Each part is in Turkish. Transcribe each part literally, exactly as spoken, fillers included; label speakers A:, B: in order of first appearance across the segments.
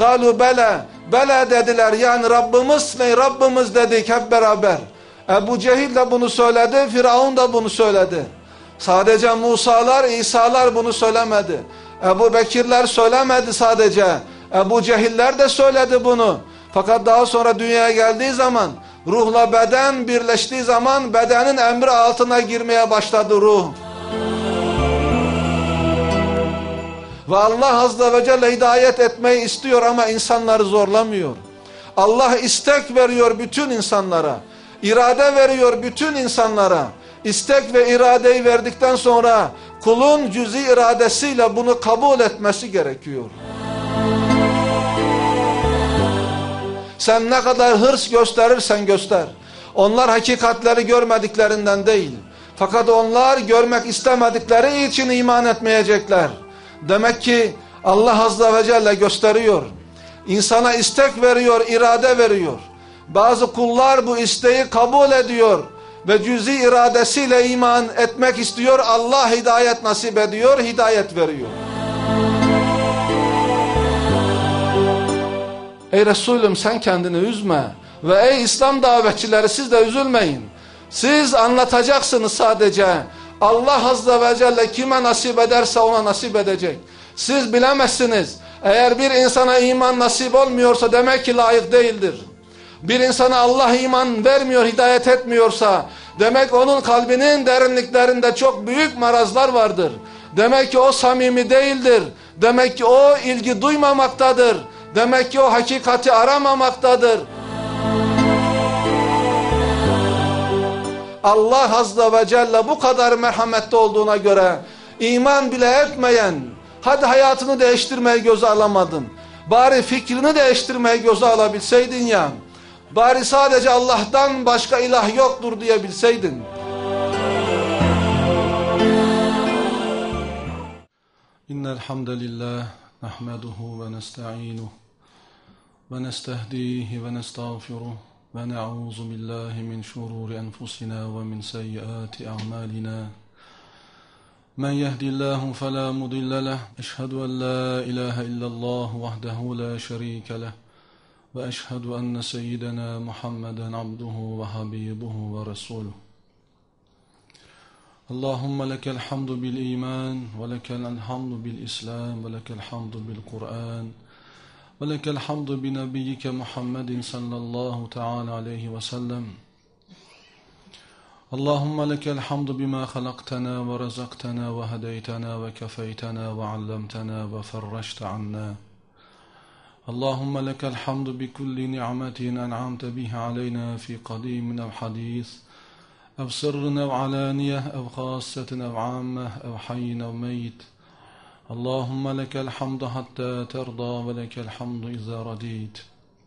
A: Kalu bele, bele dediler, yani Rabbimiz ne, Rabbimiz dedik hep beraber. Ebu Cehil de bunu söyledi, Firavun da bunu söyledi. Sadece Musa'lar, İsa'lar bunu söylemedi. Ebu Bekirler söylemedi sadece. Ebu Cehiller de söyledi bunu. Fakat daha sonra dünyaya geldiği zaman, ruhla beden birleştiği zaman bedenin emri altına girmeye başladı ruh. Ve Allah Azze ve Celle hidayet etmeyi istiyor ama insanları zorlamıyor. Allah istek veriyor bütün insanlara. İrade veriyor bütün insanlara. İstek ve iradeyi verdikten sonra kulun cüz'i iradesiyle bunu kabul etmesi gerekiyor. Sen ne kadar hırs gösterirsen göster. Onlar hakikatleri görmediklerinden değil. Fakat onlar görmek istemedikleri için iman etmeyecekler. Demek ki Allah Azze ve Celle gösteriyor. İnsana istek veriyor, irade veriyor. Bazı kullar bu isteği kabul ediyor ve cüz'i iradesiyle iman etmek istiyor. Allah hidayet nasip ediyor, hidayet veriyor. Ey Resulüm, sen kendini üzme ve ey İslam davetçileri, siz de üzülmeyin. Siz anlatacaksınız sadece. Allah Azze ve Celle kime nasip ederse ona nasip edecek. Siz bilemezsiniz. Eğer bir insana iman nasip olmuyorsa demek ki layık değildir. Bir insana Allah iman vermiyor, hidayet etmiyorsa demek onun kalbinin derinliklerinde çok büyük marazlar vardır. Demek ki o samimi değildir. Demek ki o ilgi duymamaktadır. Demek ki o hakikati aramamaktadır. Allah Azze ve Celle bu kadar merhametli olduğuna göre iman bile etmeyen, hadi hayatını değiştirmeyi göze alamadın, bari fikrini değiştirmeyi göze alabilseydin ya, bari sadece Allah'tan başka ilah yoktur diyebilseydin. İnnel hamdelillah nahmeduhu ve nesta'inuhu ve nestehdihi ve nestağfiruh ve na'uzu billahi min şururi enfusina ve min seyyiati a'malina. Men yehdillahu fela mudille leh. Eşhedü en la ilahe illallah vahdehu la şerike leh. Ve eşhedü enne seyyidena Muhammeden abduhu ve habibuhu ve resuluh. Allahümme lekel hamdu bil iman ve lekel hamdu bil islam ve lekel hamdu bil Kur'an ve lekel hamdu bi nebiyyike Muhammedin sallallahu teala aleyhi ve sellem. Allahümme lekel hamdu bima halaktana ve razaktana ve hedeytana ve kefeytana ve allamtana ve ferreşte anna. Allahümme lekel hamdu bi kulli ni'metin en'amte biha aleyna fi kadimin ev hadis, ev sırrın ev alaniyeh, ev khassetin ev ammeh, ev hayyin ev meyit. Allahümme lekel hamdu hatta terda ve lekel hamdu izâ radît.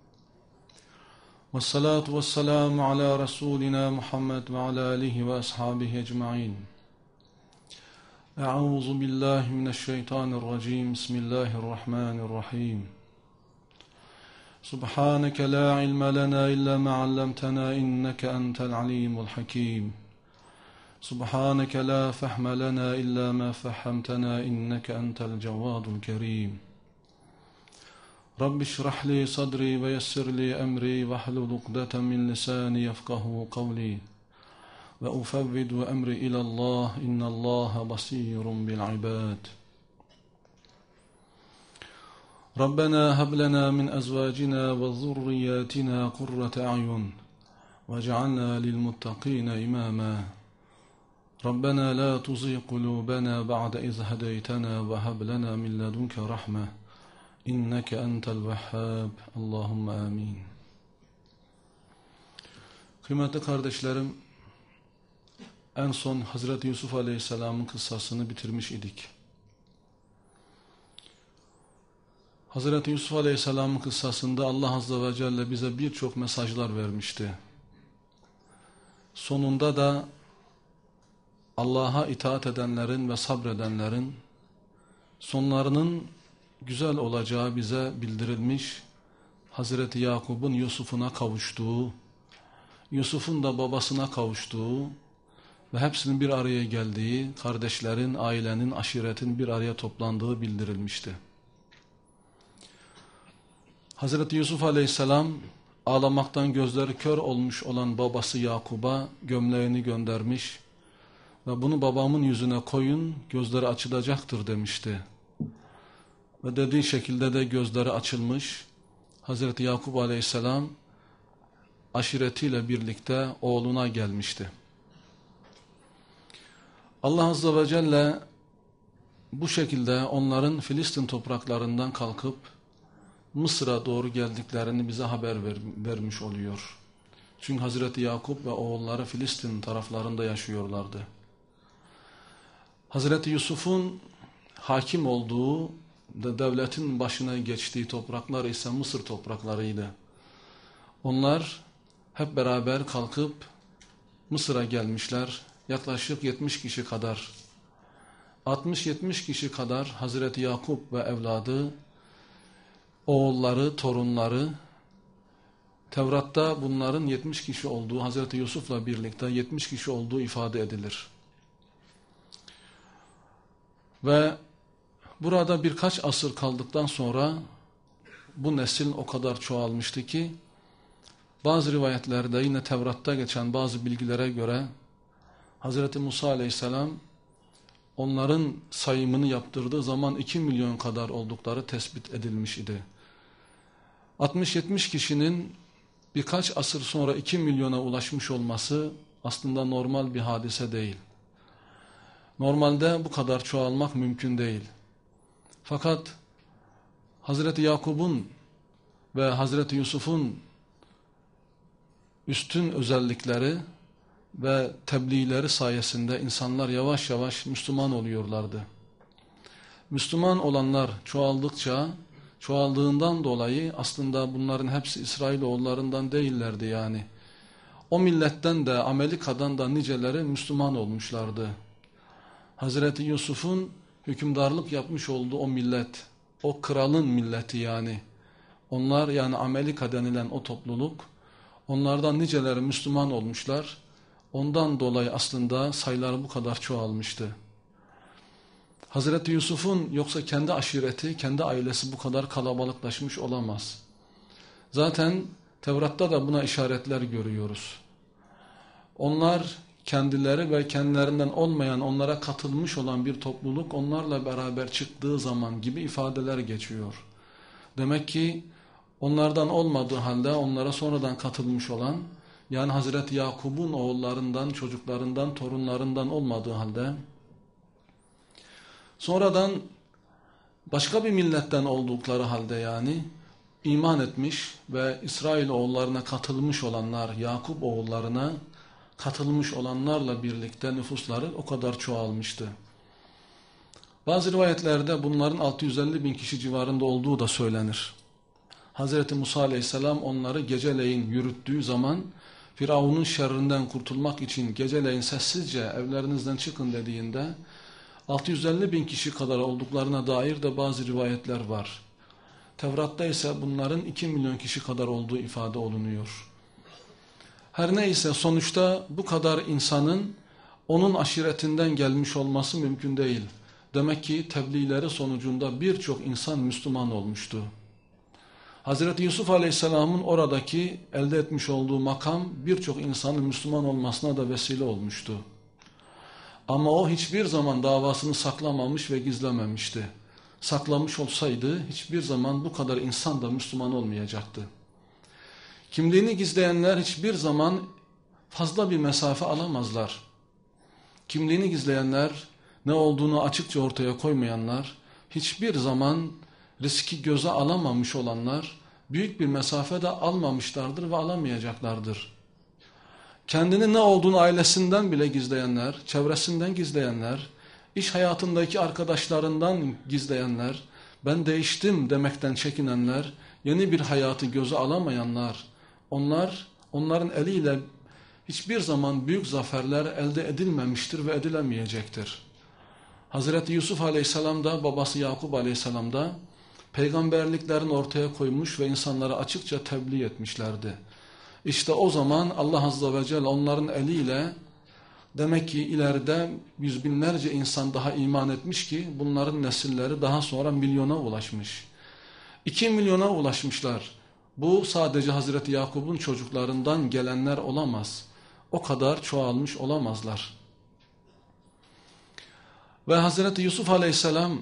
A: Vessalatu vesselamu ala Resulina Muhammed ve ala alihi ve ashabihi ecma'in. Eûzu billahi mineşşeytanirracim. Bismillahirrahmanirrahim. Subhaneke la ilme lena illa ma allamtana inneke entel alimul hakim. Subhaneke la fehme lena illa ma fehhamtana inneke entel cevvadul kerim. Rabbi şrah li sadri ve yessir li emri ve hlul ukdeten min lisani yefkahu kavli ve ufevvidu emri ilallah innallaha basirun bil ibad. Rabbena heb lena min ezvacina ve zurriyatina kurrate a'yun vec'alna lil muttaqina imama. Rabbena la tuzigh kulubana ba'de iz hedeytena ve heb lena min ledunke rahme. İnneke entel vehhab. Allahümme amin. Kıymetli kardeşlerim, en son Hazreti Yusuf Aleyhisselam'ın kıssasını bitirmiş idik. Hazreti Yusuf Aleyhisselam'ın kıssasında Allah Azze ve Celle bize birçok mesajlar vermişti. Sonunda da Allah'a itaat edenlerin ve sabredenlerin sonlarının güzel olacağı bize bildirilmiş, Hazreti Yakub'un Yusuf'una kavuştuğu, Yusuf'un da babasına kavuştuğu ve hepsinin bir araya geldiği, kardeşlerin, ailenin, aşiretin bir araya toplandığı bildirilmişti. Hazreti Yusuf Aleyhisselam ağlamaktan gözleri kör olmuş olan babası Yakub'a gömleğini göndermiş ve bunu babamın yüzüne koyun, gözleri açılacaktır demişti. Ve dediği şekilde de gözleri açılmış. Hazreti Yakub Aleyhisselam aşiretiyle birlikte oğluna gelmişti. Allah Azze ve Celle bu şekilde onların Filistin topraklarından kalkıp Mısır'a doğru geldiklerini bize haber ver, vermiş oluyor. Çünkü Hazreti Yakup ve oğulları Filistin taraflarında yaşıyorlardı. Hazreti Yusuf'un hakim olduğu, devletin başına geçtiği topraklar ise Mısır topraklarıydı. Onlar hep beraber kalkıp Mısır'a gelmişler. Yaklaşık yetmiş kişi kadar, altmış yetmiş kişi kadar Hazreti Yakup ve evladı, oğulları, torunları, Tevrat'ta bunların yetmiş kişi olduğu, Hazreti Yusuf'la birlikte yetmiş kişi olduğu ifade edilir. Ve burada birkaç asır kaldıktan sonra bu nesil o kadar çoğalmıştı ki, bazı rivayetlerde yine Tevrat'ta geçen bazı bilgilere göre Hazreti Musa Aleyhisselam onların sayımını yaptırdığı zaman iki milyon kadar oldukları tespit edilmiş idi. altmış yetmiş kişinin birkaç asır sonra iki milyona ulaşmış olması aslında normal bir hadise değil. Normalde bu kadar çoğalmak mümkün değil. Fakat Hazreti Yakub'un ve Hazreti Yusuf'un üstün özellikleri ve tebliğleri sayesinde insanlar yavaş yavaş Müslüman oluyorlardı. Müslüman olanlar çoğaldıkça, çoğaldığından dolayı aslında bunların hepsi İsrailoğullarından değillerdi yani. O milletten de Amerika'dan da niceleri Müslüman olmuşlardı. Hazreti Yusuf'un hükümdarlık yapmış olduğu o millet, o kralın milleti yani. Onlar yani Amerika denilen o topluluk, onlardan niceleri Müslüman olmuşlar. Ondan dolayı aslında sayıları bu kadar çoğalmıştı. Hazreti Yusuf'un yoksa kendi aşireti, kendi ailesi bu kadar kalabalıklaşmış olamaz. Zaten Tevrat'ta da buna işaretler görüyoruz. Onlar kendileri ve kendilerinden olmayan, onlara katılmış olan bir topluluk onlarla beraber çıktığı zaman gibi ifadeler geçiyor. Demek ki onlardan olmadığı halde onlara sonradan katılmış olan, yani Hazreti Yakub'un oğullarından, çocuklarından, torunlarından olmadığı halde sonradan başka bir milletten oldukları halde yani iman etmiş ve İsrail oğullarına katılmış olanlar, Yakup oğullarına katılmış olanlarla birlikte nüfusları o kadar çoğalmıştı. Bazı rivayetlerde bunların altı yüz elli bin kişi civarında olduğu da söylenir. Hazreti Musa Aleyhisselam onları geceleyin yürüttüğü zaman Firavun'un şerrinden kurtulmak için geceleyin sessizce evlerinizden çıkın dediğinde altı yüz elli bin kişi kadar olduklarına dair de bazı rivayetler var. Tevrat'ta ise bunların iki milyon kişi kadar olduğu ifade olunuyor. Her neyse sonuçta bu kadar insanın onun aşiretinden gelmiş olması mümkün değil. Demek ki tebliğleri sonucunda birçok insan Müslüman olmuştu. Hazreti Yusuf Aleyhisselam'ın oradaki elde etmiş olduğu makam birçok insanın Müslüman olmasına da vesile olmuştu. Ama o hiçbir zaman davasını saklamamış ve gizlememişti. Saklamış olsaydı hiçbir zaman bu kadar insan da Müslüman olmayacaktı. Kimliğini gizleyenler hiçbir zaman fazla bir mesafe alamazlar. Kimliğini gizleyenler, ne olduğunu açıkça ortaya koymayanlar, hiçbir zaman riski göze alamamış olanlar, büyük bir mesafe de almamışlardır ve alamayacaklardır. Kendini ne olduğunu ailesinden bile gizleyenler, çevresinden gizleyenler, iş hayatındaki arkadaşlarından gizleyenler, ben değiştim demekten çekinenler, yeni bir hayatı göze alamayanlar, onlar, onların eliyle hiçbir zaman büyük zaferler elde edilmemiştir ve edilemeyecektir. Hazreti Yusuf Aleyhisselam da babası Yakup Aleyhisselam da peygamberliklerini ortaya koymuş ve insanlara açıkça tebliğ etmişlerdi. İşte o zaman Allah Azze ve Celle onların eliyle demek ki ileride yüz binlerce insan daha iman etmiş ki bunların nesilleri daha sonra milyona ulaşmış. iki milyona ulaşmışlar. Bu sadece Hazreti Yakub'un çocuklarından gelenler olamaz. O kadar çoğalmış olamazlar. Ve Hazreti Yusuf Aleyhisselam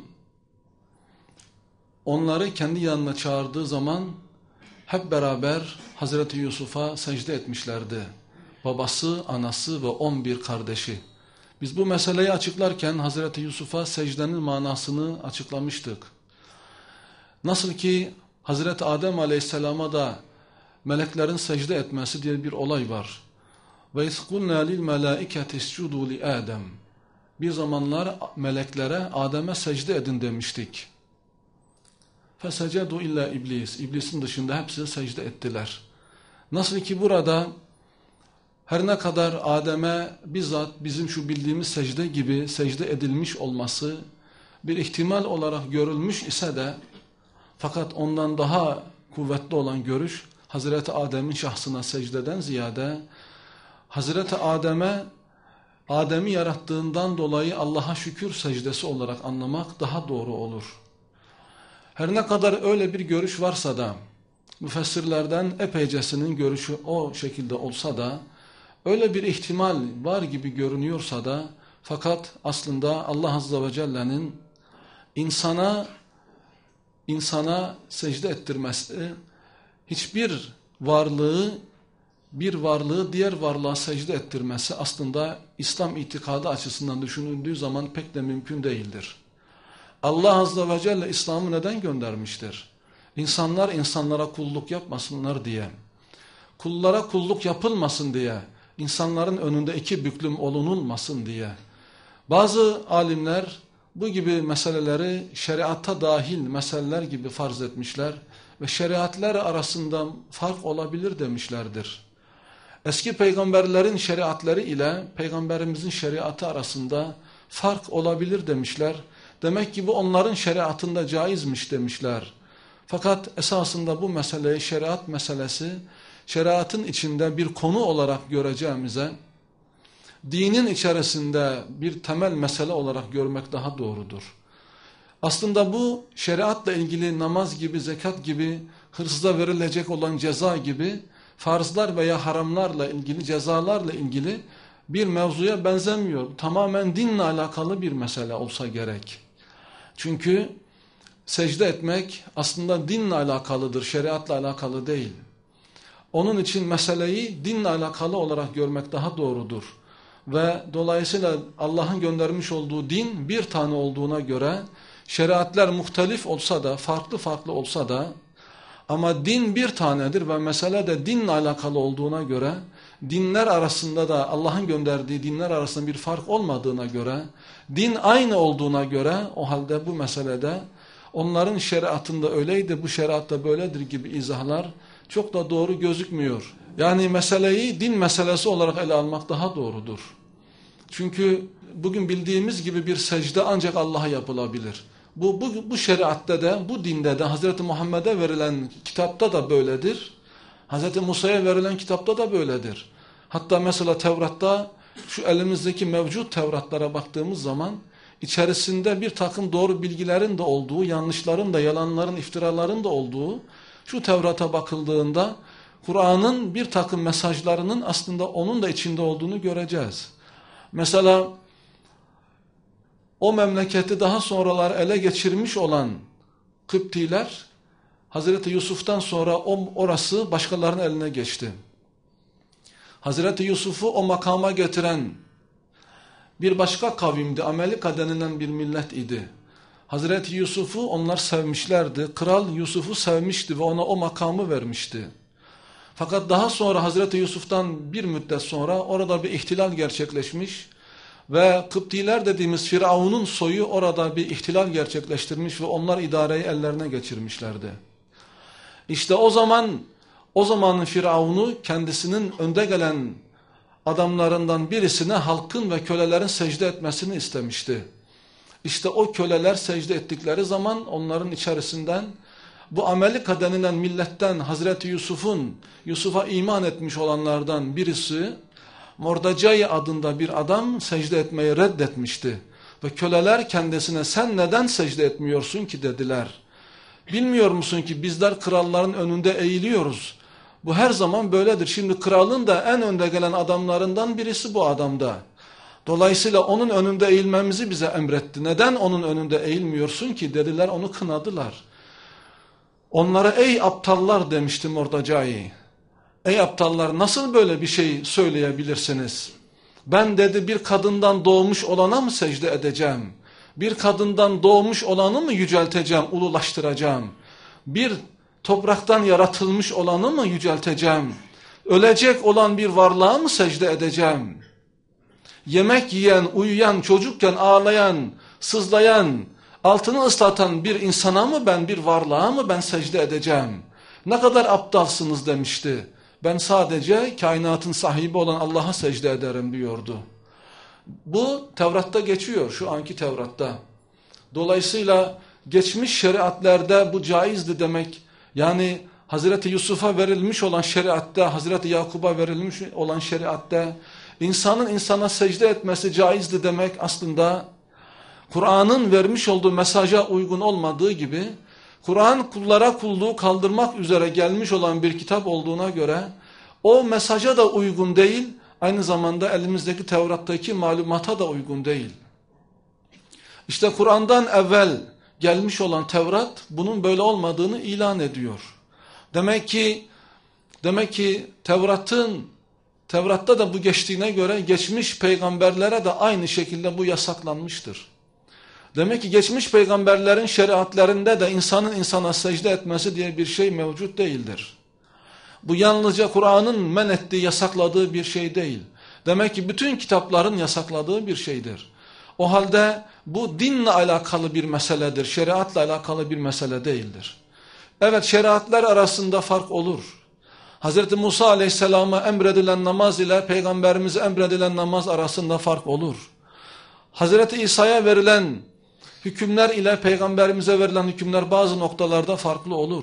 A: onları kendi yanına çağırdığı zaman hep beraber Hazreti Yusuf'a secde etmişlerdi. Babası, anası ve on bir kardeşi. Biz bu meseleyi açıklarken Hazreti Yusuf'a secdenin manasını açıklamıştık. Nasıl ki Hazreti Adem Aleyhisselam'a da meleklerin secde etmesi diye bir olay var. Ve izkulna lil melaiketi iscudu li Adem. Bir zamanlar meleklere Adem'e secde edin demiştik. Fesecedu illa iblis. İblisin dışında hepsi secde ettiler. Nasıl ki burada her ne kadar Adem'e bizzat bizim şu bildiğimiz secde gibi secde edilmiş olması bir ihtimal olarak görülmüş ise de, fakat ondan daha kuvvetli olan görüş Hazreti Adem'in şahsına secdeden ziyade Hazreti Adem'e Adem'i yarattığından dolayı Allah'a şükür secdesi olarak anlamak daha doğru olur. Her ne kadar öyle bir görüş varsa da, müfessirlerden epeycesinin görüşü o şekilde olsa da, öyle bir ihtimal var gibi görünüyorsa da, fakat aslında Allah Azze ve Celle'nin insana insana secde ettirmesi, hiçbir varlığı bir varlığı diğer varlığa secde ettirmesi aslında İslam itikadı açısından düşünüldüğü zaman pek de mümkün değildir. Allah Azze ve Celle İslam'ı neden göndermiştir? İnsanlar insanlara kulluk yapmasınlar diye, kullara kulluk yapılmasın diye, insanların önünde iki büklüm olunulmasın diye. Bazı alimler bu gibi meseleleri şeriata dahil meseleler gibi farz etmişler ve şeriatlar arasında fark olabilir demişlerdir. Eski peygamberlerin şeriatları ile peygamberimizin şeriatı arasında fark olabilir demişler. Demek ki bu onların şeriatında caizmiş demişler. Fakat esasında bu meseleyi şeriat meselesi, şeriatın içinde bir konu olarak göreceğimize, dinin içerisinde bir temel mesele olarak görmek daha doğrudur. Aslında bu şeriatla ilgili namaz gibi, zekat gibi, hırsıza verilecek olan ceza gibi, farzlar veya haramlarla ilgili, cezalarla ilgili bir mevzuya benzemiyor. Tamamen dinle alakalı bir mesele olsa gerek. Çünkü secde etmek aslında dinle alakalıdır, şeriatla alakalı değil. Onun için meseleyi dinle alakalı olarak görmek daha doğrudur. Ve dolayısıyla Allah'ın göndermiş olduğu din bir tane olduğuna göre, şeriatlar muhtelif olsa da, farklı farklı olsa da, ama din bir tanedir ve mesele de dinle alakalı olduğuna göre, dinler arasında da Allah'ın gönderdiği dinler arasında bir fark olmadığına göre, din aynı olduğuna göre, o halde bu meselede onların şeriatında öyleydi, bu şeriatta böyledir gibi izahlar çok da doğru gözükmüyor. Yani meseleyi din meselesi olarak ele almak daha doğrudur. Çünkü bugün bildiğimiz gibi bir secde ancak Allah'a yapılabilir. Bu, bu, bu şeriatte de, bu dinde de, Hazreti Muhammed'e verilen kitapta da böyledir. Hazreti Musa'ya verilen kitapta da böyledir. Hatta mesela Tevrat'ta, şu elimizdeki mevcut Tevratlara baktığımız zaman, içerisinde bir takım doğru bilgilerin de olduğu, yanlışların da, yalanların, iftiraların da olduğu, şu Tevrat'a bakıldığında, Kur'an'ın bir takım mesajlarının aslında onun da içinde olduğunu göreceğiz. Mesela o memleketi daha sonralar ele geçirmiş olan Kıptiler, Hazreti Yusuf'tan sonra orası başkalarının eline geçti. Hazreti Yusuf'u o makama getiren bir başka kavimdi, Amelika denilen bir millet idi. Hazreti Yusuf'u onlar sevmişlerdi, Kral Yusuf'u sevmişti ve ona o makamı vermişti. Fakat daha sonra Hazreti Yusuf'tan bir müddet sonra orada bir ihtilal gerçekleşmiş ve Kıptiler dediğimiz Firavun'un soyu orada bir ihtilal gerçekleştirmiş ve onlar idareyi ellerine geçirmişlerdi. İşte o zaman o zamanın Firavun'u kendisinin önde gelen adamlarından birisine halkın ve kölelerin secde etmesini istemişti. İşte o köleler secde ettikleri zaman onların içerisinden bu Amelika denilen milletten Hazreti Yusuf'un, Yusuf'a iman etmiş olanlardan birisi, Mordecai adında bir adam secde etmeyi reddetmişti. Ve köleler kendisine sen neden secde etmiyorsun ki dediler. Bilmiyor musun ki bizler kralların önünde eğiliyoruz. Bu her zaman böyledir. Şimdi kralın da en önde gelen adamlarından birisi bu adamda. Dolayısıyla onun önünde eğilmemizi bize emretti. Neden onun önünde eğilmiyorsun ki dediler, onu kınadılar. Onlara ey aptallar demişti Mordecai. Ey aptallar, nasıl böyle bir şey söyleyebilirsiniz? Ben dedi bir kadından doğmuş olana mı secde edeceğim? Bir kadından doğmuş olanı mı yücelteceğim, ululaştıracağım? Bir topraktan yaratılmış olanı mı yücelteceğim? Ölecek olan bir varlığa mı secde edeceğim? Yemek yiyen, uyuyan, çocukken ağlayan, sızlayan, altını ıslatan bir insana mı ben, bir varlığa mı ben secde edeceğim? Ne kadar aptalsınız demişti. Ben sadece kainatın sahibi olan Allah'a secde ederim diyordu. Bu Tevrat'ta geçiyor, şu anki Tevrat'ta. Dolayısıyla geçmiş şeriatlerde bu caizdi demek. Yani Hazreti Yusuf'a verilmiş olan şeriatta, Hazreti Yakub'a verilmiş olan şeriatta insanın insana secde etmesi caizdi demek aslında Kur'an'ın vermiş olduğu mesaja uygun olmadığı gibi, Kur'an kullara kulluğu kaldırmak üzere gelmiş olan bir kitap olduğuna göre o mesaja da uygun değil, aynı zamanda elimizdeki Tevrat'taki malumata da uygun değil. İşte Kur'an'dan evvel gelmiş olan Tevrat bunun böyle olmadığını ilan ediyor. Demek ki demek ki Tevrat'ın Tevrat'ta da bu geçtiğine göre geçmiş peygamberlere de aynı şekilde bu yasaklanmıştır. Demek ki geçmiş peygamberlerin şeriatlerinde de insanın insana secde etmesi diye bir şey mevcut değildir. Bu yalnızca Kur'an'ın men ettiği, yasakladığı bir şey değil. Demek ki bütün kitapların yasakladığı bir şeydir. O halde bu dinle alakalı bir meseledir, şeriatla alakalı bir mesele değildir. Evet, şeriatlar arasında fark olur. Hazreti Musa Aleyhisselam'a emredilen namaz ile Peygamberimize emredilen namaz arasında fark olur. Hazreti İsa'ya verilen hükümler ile Peygamberimize verilen hükümler bazı noktalarda farklı olur.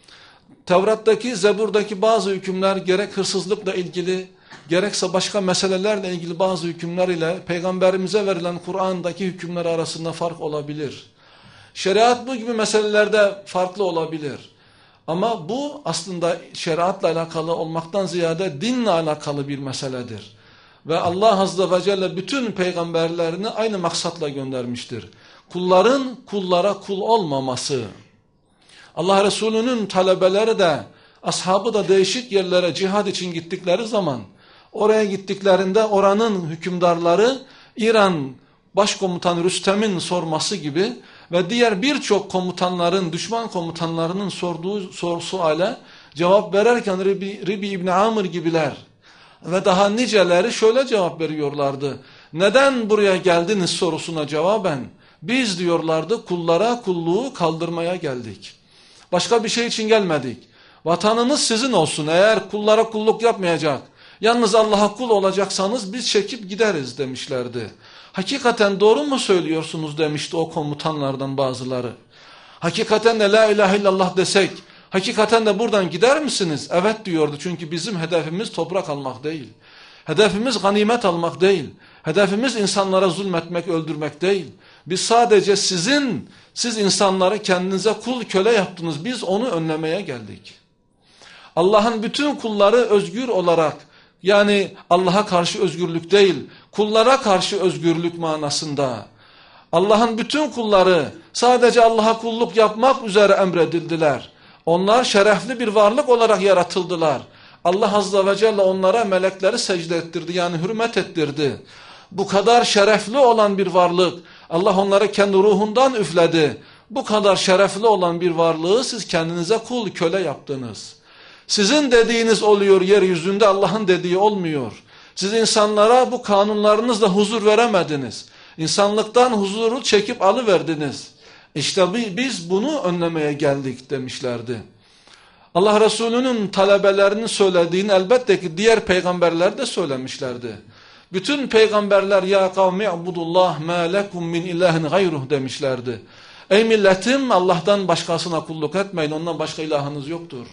A: Tevrat'taki, Zebur'daki bazı hükümler gerek hırsızlıkla ilgili, gerekse başka meselelerle ilgili bazı hükümler ile Peygamberimize verilen Kur'an'daki hükümler arasında fark olabilir. Şeriat bu gibi meselelerde farklı olabilir. Ama bu aslında şeriatla alakalı olmaktan ziyade dinle alakalı bir meseledir. Ve Allah Azze ve Celle bütün peygamberlerini aynı maksatla göndermiştir. Kulların kullara kul olmaması. Allah Resulü'nün talebeleri de, ashabı da değişik yerlere cihad için gittikleri zaman, oraya gittiklerinde oranın hükümdarları İran Başkomutan Rüstem'in sorması gibi ve diğer birçok komutanların, düşman komutanlarının sorduğu sor, suale cevap verirken Ribi, Ribi İbni Amr gibiler ve daha niceleri şöyle cevap veriyorlardı. Neden buraya geldiniz sorusuna cevaben, biz diyorlardı kullara kulluğu kaldırmaya geldik. Başka bir şey için gelmedik. Vatanımız sizin olsun, eğer kullara kulluk yapmayacak, yalnız Allah'a kul olacaksanız biz çekip gideriz demişlerdi. Hakikaten doğru mu söylüyorsunuz demişti o komutanlardan bazıları. Hakikaten de la ilahe illallah desek, hakikaten de buradan gider misiniz? Evet diyordu, çünkü bizim hedefimiz toprak almak değil. Hedefimiz ganimet almak değil. Hedefimiz insanlara zulmetmek, öldürmek değil. Biz sadece sizin, siz insanları kendinize kul köle yaptınız. Biz onu önlemeye geldik. Allah'ın bütün kulları özgür olarak, yani Allah'a karşı özgürlük değil, kullara karşı özgürlük manasında. Allah'ın bütün kulları sadece Allah'a kulluk yapmak üzere emredildiler. Onlar şerefli bir varlık olarak yaratıldılar. Allah Azze ve Celle onlara melekleri secde ettirdi, yani hürmet ettirdi. Bu kadar şerefli olan bir varlık, Allah onlara kendi ruhundan üfledi. Bu kadar şerefli olan bir varlığı siz kendinize kul, köle yaptınız. Sizin dediğiniz oluyor yeryüzünde, Allah'ın dediği olmuyor. Siz insanlara bu kanunlarınızla huzur veremediniz. İnsanlıktan huzuru çekip alıverdiniz. İşte biz bunu önlemeye geldik demişlerdi. Allah Resulü'nün talebelerinin söylediğini elbette ki diğer peygamberler de söylemişlerdi. Bütün peygamberler ya kavmi abudullah ma lekum min ilahin gayruh demişlerdi. Ey milletim, Allah'tan başkasına kulluk etmeyin, ondan başka ilahınız yoktur.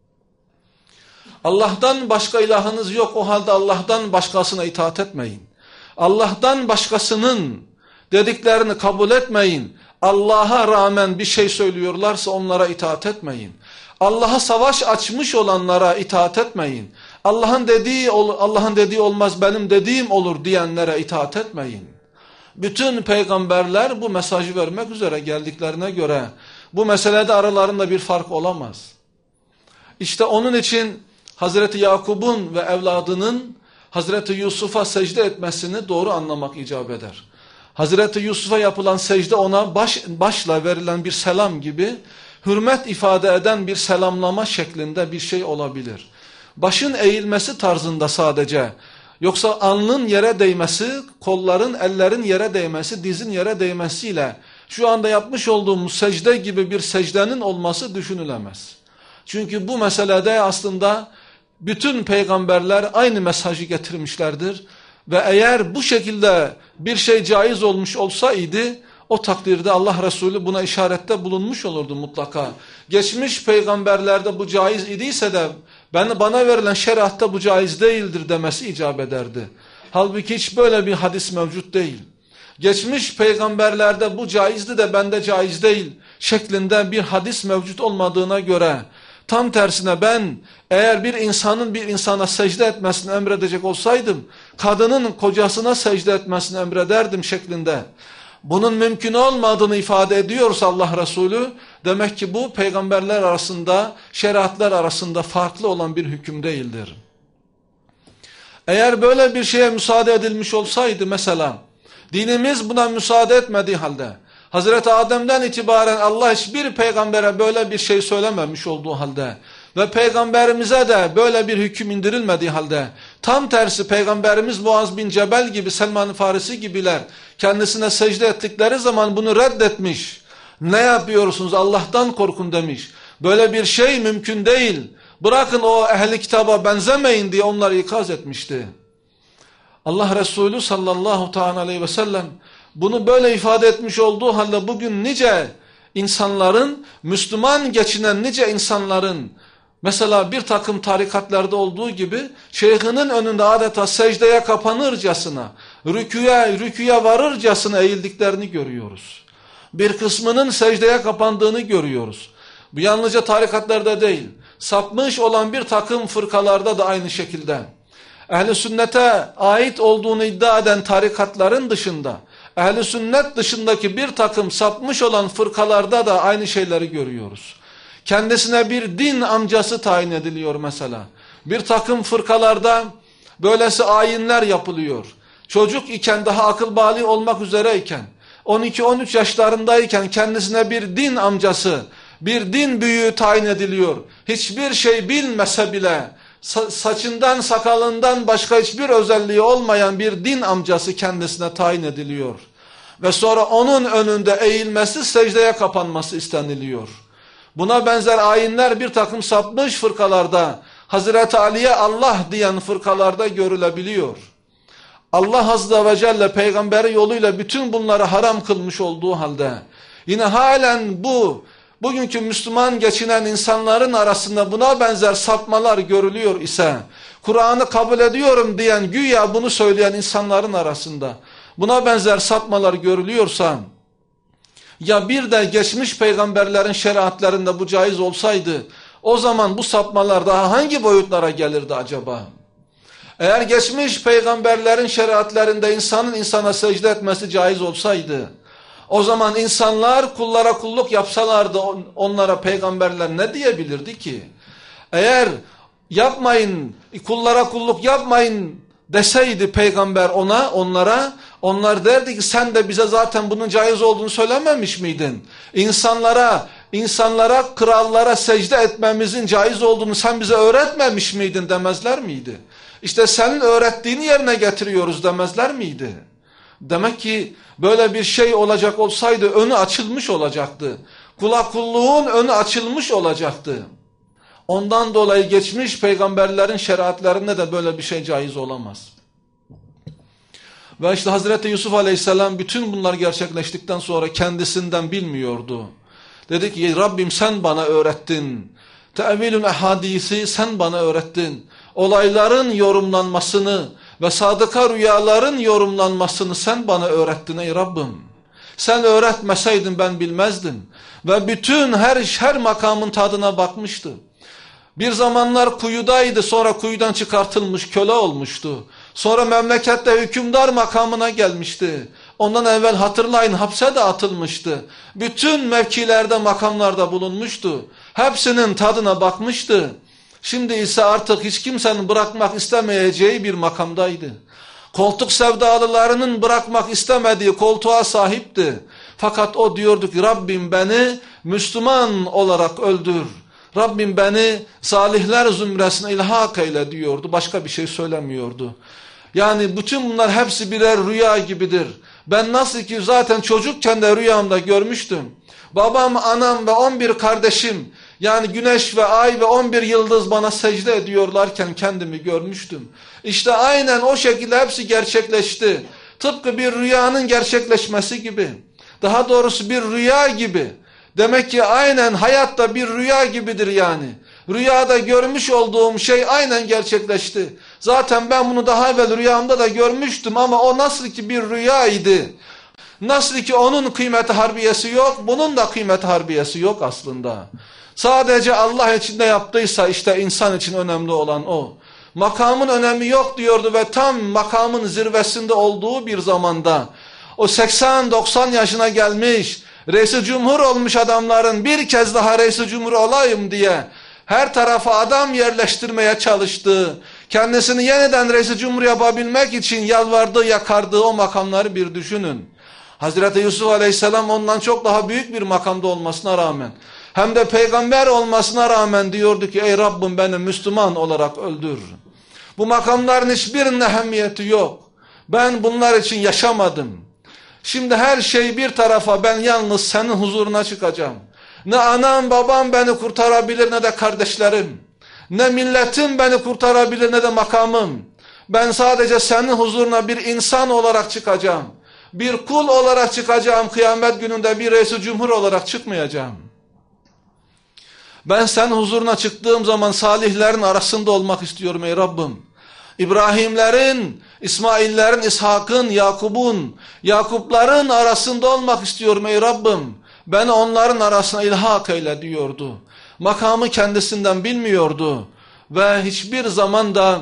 A: Allah'tan başka ilahınız yok, o halde Allah'tan başkasına itaat etmeyin. Allah'tan başkasının dediklerini kabul etmeyin. Allah'a rağmen bir şey söylüyorlarsa onlara itaat etmeyin. Allah'a savaş açmış olanlara itaat etmeyin. Allah'ın dediği Allah'ın dediği olmaz, benim dediğim olur diyenlere itaat etmeyin. Bütün peygamberler bu mesajı vermek üzere geldiklerine göre bu meselede aralarında bir fark olamaz. İşte onun için Hazreti Yakub'un ve evladının Hazreti Yusuf'a secde etmesini doğru anlamak icap eder. Hazreti Yusuf'a yapılan secde ona baş, başla verilen bir selam gibi hürmet ifade eden bir selamlama şeklinde bir şey olabilir. Başın eğilmesi tarzında sadece, yoksa alnın yere değmesi, kolların, ellerin yere değmesi, dizin yere değmesiyle şu anda yapmış olduğumuz secde gibi bir secdenin olması düşünülemez. Çünkü bu meselede aslında bütün peygamberler aynı mesajı getirmişlerdir. Ve eğer bu şekilde bir şey caiz olmuş olsaydı, o takdirde Allah Resulü buna işarette bulunmuş olurdu mutlaka. Geçmiş peygamberlerde bu caiz idiyse de ben, bana verilen şeriatta bu caiz değildir demesi icap ederdi. Halbuki hiç böyle bir hadis mevcut değil. Geçmiş peygamberlerde bu caizdi de bende caiz değil şeklinde bir hadis mevcut olmadığına göre, tam tersine ben eğer bir insanın bir insana secde etmesini emredecek olsaydım, kadının kocasına secde etmesini emrederdim şeklinde. Bunun mümkün olmadığını ifade ediyorsa Allah Resulü, demek ki bu peygamberler arasında, şeriatlar arasında farklı olan bir hüküm değildir. Eğer böyle bir şeye müsaade edilmiş olsaydı mesela, dinimiz buna müsaade etmediği halde, Hazreti Adem'den itibaren Allah hiçbir peygambere böyle bir şey söylememiş olduğu halde ve peygamberimize de böyle bir hüküm indirilmediği halde, tam tersi peygamberimiz Muaz bin Cebel gibi, Selman-ı Farisi gibiler kendisine secde ettikleri zaman bunu reddetmiş. Ne yapıyorsunuz, Allah'tan korkun demiş. Böyle bir şey mümkün değil. Bırakın o ehli kitaba benzemeyin diye onları ikaz etmişti. Allah Resulü sallallahu teala aleyhi ve sellem bunu böyle ifade etmiş olduğu halde bugün nice insanların, Müslüman geçinen nice insanların, mesela bir takım tarikatlarda olduğu gibi şeyhinin önünde adeta secdeye kapanırcasına, rüküye, rüküye varırcasına eğildiklerini görüyoruz. Bir kısmının secdeye kapandığını görüyoruz. Bu yalnızca tarikatlarda değil, sapmış olan bir takım fırkalarda da aynı şekilde. Ehl-i sünnete ait olduğunu iddia eden tarikatların dışında, ehl-i sünnet dışındaki bir takım sapmış olan fırkalarda da aynı şeyleri görüyoruz. Kendisine bir din amcası tayin ediliyor mesela. Bir takım fırkalarda böylesi ayinler yapılıyor. Çocuk iken, daha akıl bali olmak üzereyken, on iki on üç yaşlarındayken kendisine bir din amcası, bir din büyüğü tayin ediliyor. Hiçbir şey bilmese bile, sa saçından sakalından başka hiçbir özelliği olmayan bir din amcası kendisine tayin ediliyor. Ve sonra onun önünde eğilmesi, secdeye kapanması isteniliyor. Buna benzer ayinler bir takım sapmış fırkalarda, Hazreti Ali'ye Allah diyen fırkalarda görülebiliyor. Allah Azze ve Celle peygamberi yoluyla bütün bunları haram kılmış olduğu halde, yine halen bu, bugünkü Müslüman geçinen insanların arasında buna benzer sapmalar görülüyor ise, Kur'an'ı kabul ediyorum diyen, güya bunu söyleyen insanların arasında buna benzer sapmalar görülüyorsa, ya bir de geçmiş peygamberlerin şeriatlarında bu caiz olsaydı, o zaman bu sapmalar daha hangi boyutlara gelirdi acaba? Eğer geçmiş peygamberlerin şeriatlarında insanın insana secde etmesi caiz olsaydı, o zaman insanlar kullara kulluk yapsalardı onlara peygamberler ne diyebilirdi ki? Eğer yapmayın, kullara kulluk yapmayın deseydi peygamber ona, onlara, onlar derdi ki sen de bize zaten bunun caiz olduğunu söylememiş miydin? İnsanlara, insanlara, krallara secde etmemizin caiz olduğunu sen bize öğretmemiş miydin demezler miydi? İşte senin öğrettiğini yerine getiriyoruz demezler miydi? Demek ki böyle bir şey olacak olsaydı önü açılmış olacaktı. Kula kulluğun önü açılmış olacaktı. Ondan dolayı geçmiş peygamberlerin şeriatlarında da böyle bir şey caiz olamaz. Ve işte Hazreti Yusuf Aleyhisselam bütün bunlar gerçekleştikten sonra kendisinden bilmiyordu. Dedi ki Rabbim sen bana öğrettin. Tevilül ehadisi sen bana öğrettin. Olayların yorumlanmasını ve sadıka rüyaların yorumlanmasını sen bana öğrettin ey Rabbim. Sen öğretmeseydin ben bilmezdim. Ve bütün her, her makamın tadına bakmıştı. Bir zamanlar kuyudaydı, sonra kuyudan çıkartılmış, köle olmuştu. Sonra memlekette hükümdar makamına gelmişti. Ondan evvel hatırlayın, hapse de atılmıştı. Bütün mevkilerde, makamlarda bulunmuştu. Hepsinin tadına bakmıştı. Şimdi ise artık hiç kimsenin bırakmak istemeyeceği bir makamdaydı. Koltuk sevdalılarının bırakmak istemediği koltuğa sahipti. Fakat o diyordu ki Rabbim beni Müslüman olarak öldür. Rabbim beni salihler zümresine ilhak eyle diyordu. Başka bir şey söylemiyordu. Yani bütün bunlar hepsi birer rüya gibidir. Ben nasıl ki zaten çocukken de rüyamda görmüştüm. Babam, anam ve on bir kardeşim, yani güneş ve ay ve on bir yıldız bana secde ediyorlarken kendimi görmüştüm. İşte aynen o şekilde hepsi gerçekleşti. Tıpkı bir rüyanın gerçekleşmesi gibi. Daha doğrusu bir rüya gibi. Demek ki aynen hayatta bir rüya gibidir yani. Rüyada görmüş olduğum şey aynen gerçekleşti. Zaten ben bunu daha evvel rüyamda da görmüştüm ama o nasıl ki bir rüyaydı. Nasıl ki onun kıymeti harbiyesi yok, bunun da kıymeti harbiyesi yok aslında. Sadece Allah için de yaptıysa işte insan için önemli olan o. Makamın önemi yok diyordu ve tam makamın zirvesinde olduğu bir zamanda o seksen doksan yaşına gelmiş, reis-i cumhur olmuş adamların bir kez daha reis-i cumhur olayım diye her tarafa adam yerleştirmeye çalıştığı, kendisini yeniden reis-i cumhur yapabilmek için yalvardığı, yakardığı o makamları bir düşünün. Hazreti Yusuf Aleyhisselam ondan çok daha büyük bir makamda olmasına rağmen, hem de peygamber olmasına rağmen diyordu ki ey Rabbim beni Müslüman olarak öldür. Bu makamların hiçbirinin ehemmiyeti yok. Ben bunlar için yaşamadım. Şimdi her şey bir tarafa, ben yalnız senin huzuruna çıkacağım. Ne anam babam beni kurtarabilir ne de kardeşlerim. Ne milletim beni kurtarabilir ne de makamım. Ben sadece senin huzuruna bir insan olarak çıkacağım. Bir kul olarak çıkacağım, kıyamet gününde bir reis-i cumhur olarak çıkmayacağım. Ben senin huzuruna çıktığım zaman salihlerin arasında olmak istiyorum ey Rabbim. İbrahimlerin, İsmail'lerin, İshak'ın, Yakub'un, Yakup'ların arasında olmak istiyorum ey Rabbim. Beni onların arasına ilhak eyle diyordu. Makamı kendisinden bilmiyordu. Ve hiçbir zaman da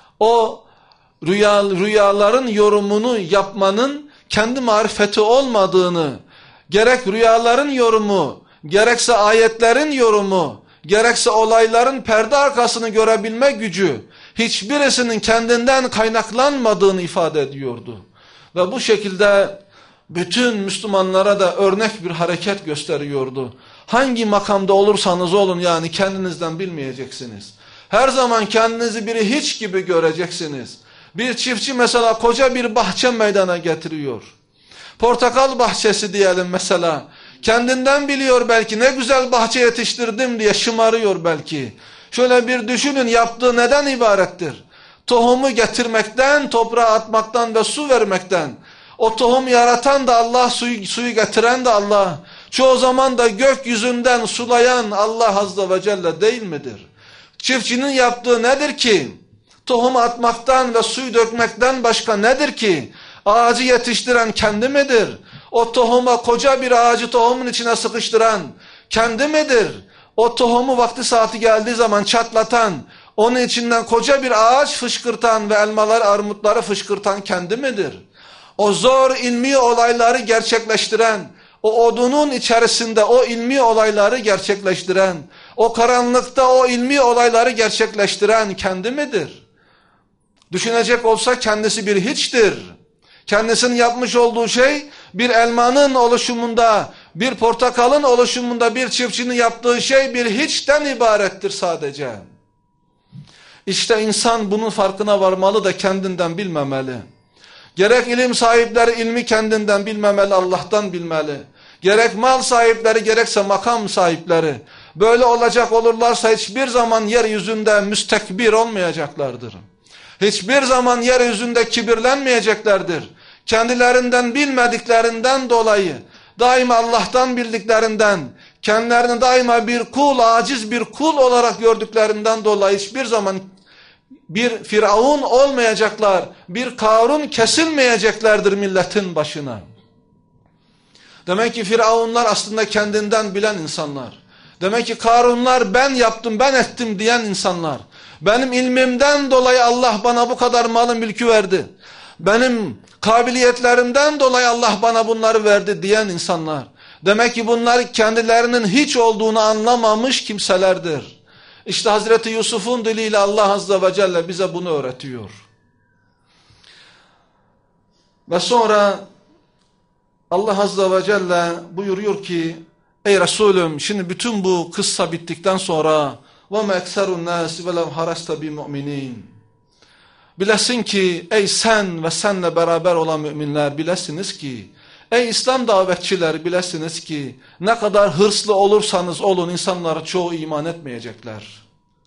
A: o rüya, rüyaların yorumunu yapmanın kendi marifeti olmadığını, gerek rüyaların yorumu, gerekse ayetlerin yorumu, gerekse olayların perde arkasını görebilme gücü, hiçbirisinin kendinden kaynaklanmadığını ifade ediyordu. Ve bu şekilde bütün Müslümanlara da örnek bir hareket gösteriyordu. Hangi makamda olursanız olun yani kendinizden bilmeyeceksiniz. Her zaman kendinizi biri hiç gibi göreceksiniz. Bir çiftçi mesela koca bir bahçe meydana getiriyor. Portakal bahçesi diyelim mesela. Kendinden biliyor belki, ne güzel bahçe yetiştirdim diye şımarıyor belki. Şöyle bir düşünün, yaptığı neden ibarettir? Tohumu getirmekten, toprağa atmaktan ve su vermekten. O tohum yaratan da Allah, suyu, suyu getiren de Allah. Çoğu zaman da gökyüzünden sulayan Allah Azze ve Celle değil midir? Çiftçinin yaptığı nedir ki? Tohum atmaktan ve suyu dökmekten başka nedir ki? Ağacı yetiştiren kendi midir? O tohuma, koca bir ağacı tohumun içine sıkıştıran kendi midir? O tohumu vakti saati geldiği zaman çatlatan, onun içinden koca bir ağaç fışkırtan ve elmalar, armutları fışkırtan kendi midir? O zor ilmi olayları gerçekleştiren, o odunun içerisinde o ilmi olayları gerçekleştiren, o karanlıkta o ilmi olayları gerçekleştiren kendi midir? Düşünecek olsa kendisi bir hiçtir. Kendisinin yapmış olduğu şey bir elmanın oluşumunda, bir portakalın oluşumunda bir çiftçinin yaptığı şey bir hiçten ibarettir sadece. İşte insan bunun farkına varmalı da kendinden bilmemeli. Gerek ilim sahipleri ilmi kendinden bilmemeli, Allah'tan bilmeli. Gerek mal sahipleri gerekse makam sahipleri. Böyle olacak olurlarsa hiçbir zaman yeryüzünde müstekbir olmayacaklardır. Hiçbir zaman yeryüzünde kibirlenmeyeceklerdir. Kendilerinden bilmediklerinden dolayı, daima Allah'tan bildiklerinden, kendilerini daima bir kul, aciz bir kul olarak gördüklerinden dolayı hiçbir zaman bir Firavun olmayacaklar, bir Karun kesilmeyeceklerdir milletin başına. Demek ki Firavunlar aslında kendinden bilen insanlar. Demek ki Karunlar ben yaptım, ben ettim diyen insanlar. Benim ilmimden dolayı Allah bana bu kadar malın mülkü verdi. Benim kabiliyetlerimden dolayı Allah bana bunları verdi diyen insanlar. Demek ki bunlar kendilerinin hiç olduğunu anlamamış kimselerdir. İşte Hazreti Yusuf'un diliyle Allah Azze ve Celle bize bunu öğretiyor. Ve sonra Allah Azze ve Celle buyuruyor ki, ey Resulüm, şimdi bütün bu kıssa bittikten sonra وَمَا اَكْسَرُ النَّاسِ وَلَوْ حَرَسْتَ بِمُؤْمِنِينَ bilesin ki, ey sen ve senle beraber olan müminler bilesiniz ki, ey İslam davetçiler bilesiniz ki, ne kadar hırslı olursanız olun insanlara çoğu iman etmeyecekler.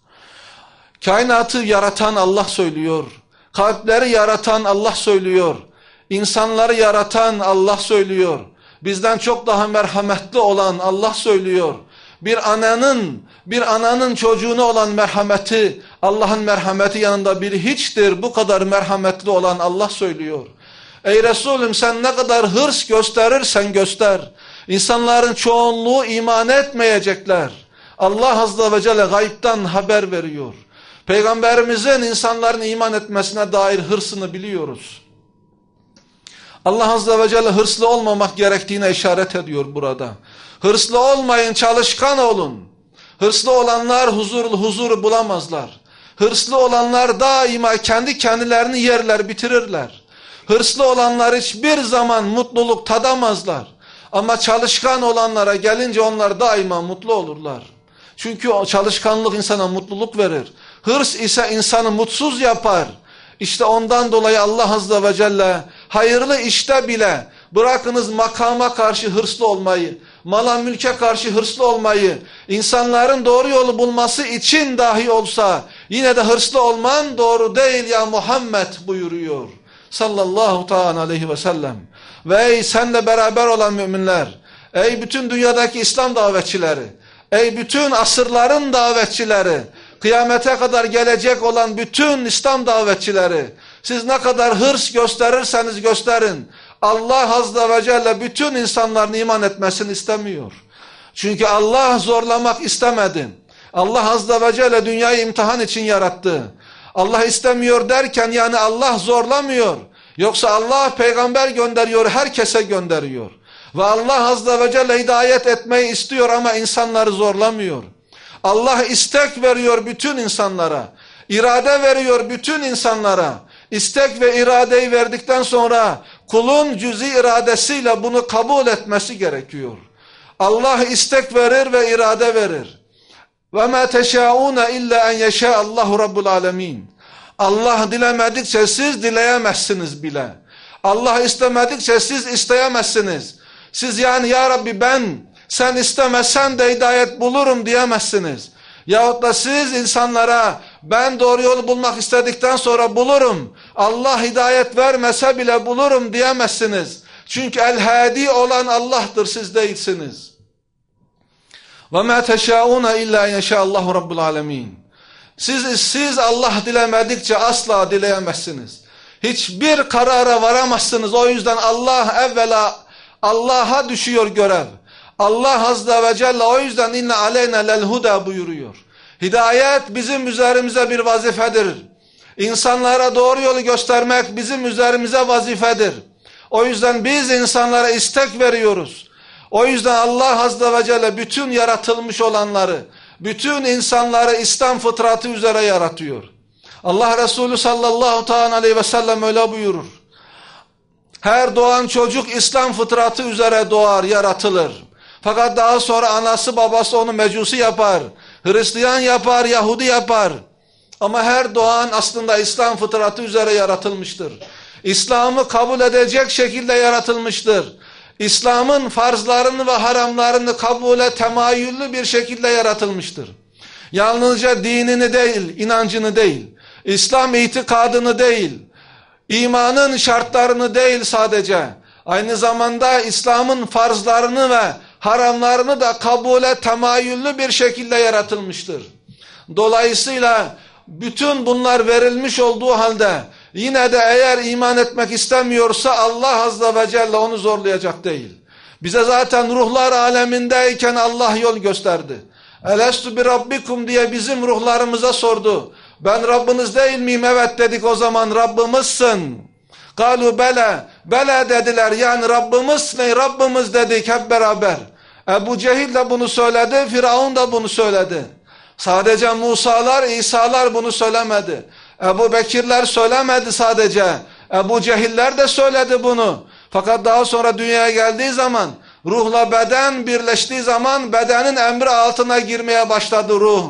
A: Kainatı yaratan Allah söylüyor, kalpleri yaratan Allah söylüyor, insanları yaratan Allah söylüyor, bizden çok daha merhametli olan Allah söylüyor. Bir ananın, bir ananın çocuğuna olan merhameti, Allah'ın merhameti yanında bir hiçtir. Bu kadar merhametli olan Allah söylüyor. Ey Resulüm, sen ne kadar hırs gösterirsen göster, İnsanların çoğunluğu iman etmeyecekler. Allah Azze ve Celle gaybtan haber veriyor. Peygamberimizin insanların iman etmesine dair hırsını biliyoruz. Allah Azze ve Celle hırslı olmamak gerektiğine işaret ediyor burada. Hırslı olmayın, çalışkan olun. Hırslı olanlar huzur, huzur bulamazlar. Hırslı olanlar daima kendi kendilerini yerler, bitirirler. Hırslı olanlar hiçbir zaman mutluluk tadamazlar. Ama çalışkan olanlara gelince onlar daima mutlu olurlar. Çünkü o çalışkanlık insana mutluluk verir. Hırs ise insanı mutsuz yapar. İşte ondan dolayı Allah Azze ve Celle hayırlı işte bile, bırakınız makama karşı hırslı olmayı, mala mülke karşı hırslı olmayı, insanların doğru yolu bulması için dahi olsa yine de hırslı olman doğru değil ya Muhammed buyuruyor sallallahu ta'ala aleyhi ve sellem. Ve ey senle beraber olan müminler, ey bütün dünyadaki İslam davetçileri, ey bütün asırların davetçileri, kıyamete kadar gelecek olan bütün İslam davetçileri, siz ne kadar hırs gösterirseniz gösterin, Allah Azze ve Celle bütün insanların iman etmesini istemiyor. Çünkü Allah zorlamak istemedi. Allah Azze ve Celle dünyayı imtihan için yarattı. Allah istemiyor derken yani Allah zorlamıyor. Yoksa Allah peygamber gönderiyor, herkese gönderiyor. Ve Allah Azze ve Celle hidayet etmeyi istiyor ama insanları zorlamıyor. Allah istek veriyor bütün insanlara. İrade veriyor bütün insanlara. İstek ve iradeyi verdikten sonra kulun cüzi iradesiyle bunu kabul etmesi gerekiyor. Allah istek verir ve irade verir. وَمَا تَشَاءُونَ اِلَّا اَنْ يَشَاءَ اللّٰهُ رَبُّ الْعَالَمِينَ Allah dilemedikçe siz dileyemezsiniz bile. Allah istemedikçe siz isteyemezsiniz. Siz yani ya Rabbi ben, sen istemezsen de hidayet bulurum diyemezsiniz. Yahut da siz insanlara ben doğru yolu bulmak istedikten sonra bulurum, Allah hidayet vermese bile bulurum diyemezsiniz. Çünkü el-hadi olan Allah'tır, siz değilsiniz. وَمَا تَشَاءُونَ اِلَّا اَنْ يَشَاءَ اللّٰهُ رَبُّ الْعَالَمِينَ Siz, siz Allah dilemedikçe asla dileyemezsiniz. Hiçbir karara varamazsınız. O yüzden Allah evvela Allah'a düşüyor görev. Allah Azze ve Celle o yüzden inne aleyne lel huda buyuruyor. Hidayet bizim üzerimize bir vazifedir. İnsanlara doğru yolu göstermek bizim üzerimize vazifedir. O yüzden biz insanlara istek veriyoruz. O yüzden Allah Azze ve Celle bütün yaratılmış olanları, bütün insanları İslam fıtratı üzere yaratıyor. Allah Resulü sallallahu ta'ala aleyhi ve sellem öyle buyurur. Her doğan çocuk İslam fıtratı üzere doğar, yaratılır. Fakat daha sonra anası babası onu mecusi yapar, Hristiyan yapar, Yahudi yapar. Ama her doğan aslında İslam fıtratı üzere yaratılmıştır. İslam'ı kabul edecek şekilde yaratılmıştır. İslam'ın farzlarını ve haramlarını kabule temayüllü bir şekilde yaratılmıştır. Yalnızca dinini değil, inancını değil, İslam itikadını değil, imanın şartlarını değil sadece, aynı zamanda İslam'ın farzlarını ve haramlarını da kabule temayüllü bir şekilde yaratılmıştır. Dolayısıyla bütün bunlar verilmiş olduğu halde yine de eğer iman etmek istemiyorsa Allah Azze ve Celle onu zorlayacak değil. Bize zaten ruhlar alemindeyken Allah yol gösterdi. Elestu bi rabbikum diye bizim ruhlarımıza sordu. Ben Rabbiniz değil miyim? Evet dedik, o zaman Rabbimizsin. Kalu bele, bele dediler, yani Rabbimiz ne? Rabbimiz dedik hep beraber. Ebu Cehil de bunu söyledi, Firavun da bunu söyledi. Sadece Musa'lar, İsa'lar bunu söylemedi. Ebu Bekirler söylemedi sadece. Ebu Cehiller de söyledi bunu. Fakat daha sonra dünyaya geldiği zaman, ruhla beden birleştiği zaman bedenin emri altına girmeye başladı ruh.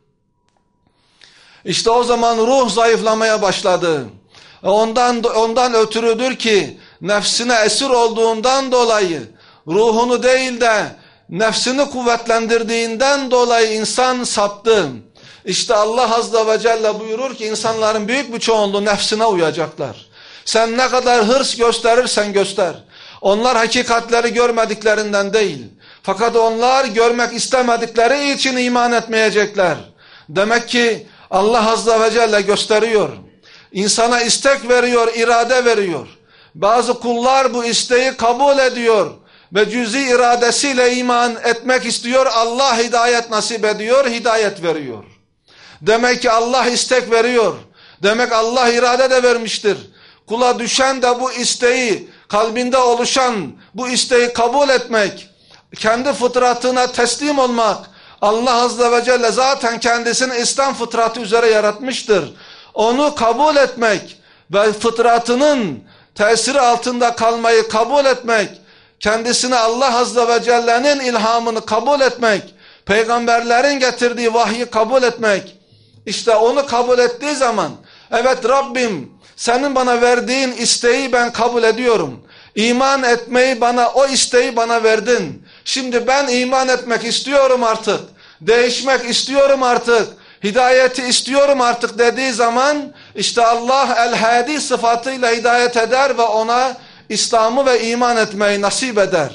A: İşte o zaman ruh zayıflamaya başladı. Ondan, ondan ötürüdür ki nefsine esir olduğundan dolayı, ruhunu değil de nefsini kuvvetlendirdiğinden dolayı insan saptı. İşte Allah Azze ve Celle buyurur ki insanların büyük bir çoğunluğu nefsine uyacaklar. Sen ne kadar hırs gösterirsen göster. Onlar hakikatleri görmediklerinden değil. Fakat onlar görmek istemedikleri için iman etmeyecekler. Demek ki Allah Azze ve Celle gösteriyor. İnsana istek veriyor, irade veriyor. Bazı kullar bu isteği kabul ediyor ve cüzi iradesiyle iman etmek istiyor. Allah hidayet nasip ediyor, hidayet veriyor. Demek ki Allah istek veriyor. Demek Allah irade de vermiştir. Kula düşen de bu isteği, kalbinde oluşan bu isteği kabul etmek, kendi fıtratına teslim olmak. Allah Azze ve Celle zaten kendisini İslam fıtratı üzere yaratmıştır. Onu kabul etmek ve fıtratının tesiri altında kalmayı kabul etmek, kendisine Allah Azze ve Celle'nin ilhamını kabul etmek, peygamberlerin getirdiği vahyi kabul etmek, işte onu kabul ettiği zaman, evet Rabbim senin bana verdiğin isteği ben kabul ediyorum. İman etmeyi bana, o isteği bana verdin. Şimdi ben iman etmek istiyorum artık. Değişmek istiyorum artık. Hidayeti istiyorum artık dediği zaman işte Allah el-hadi sıfatıyla hidayet eder ve ona İslam'ı ve iman etmeyi nasip eder.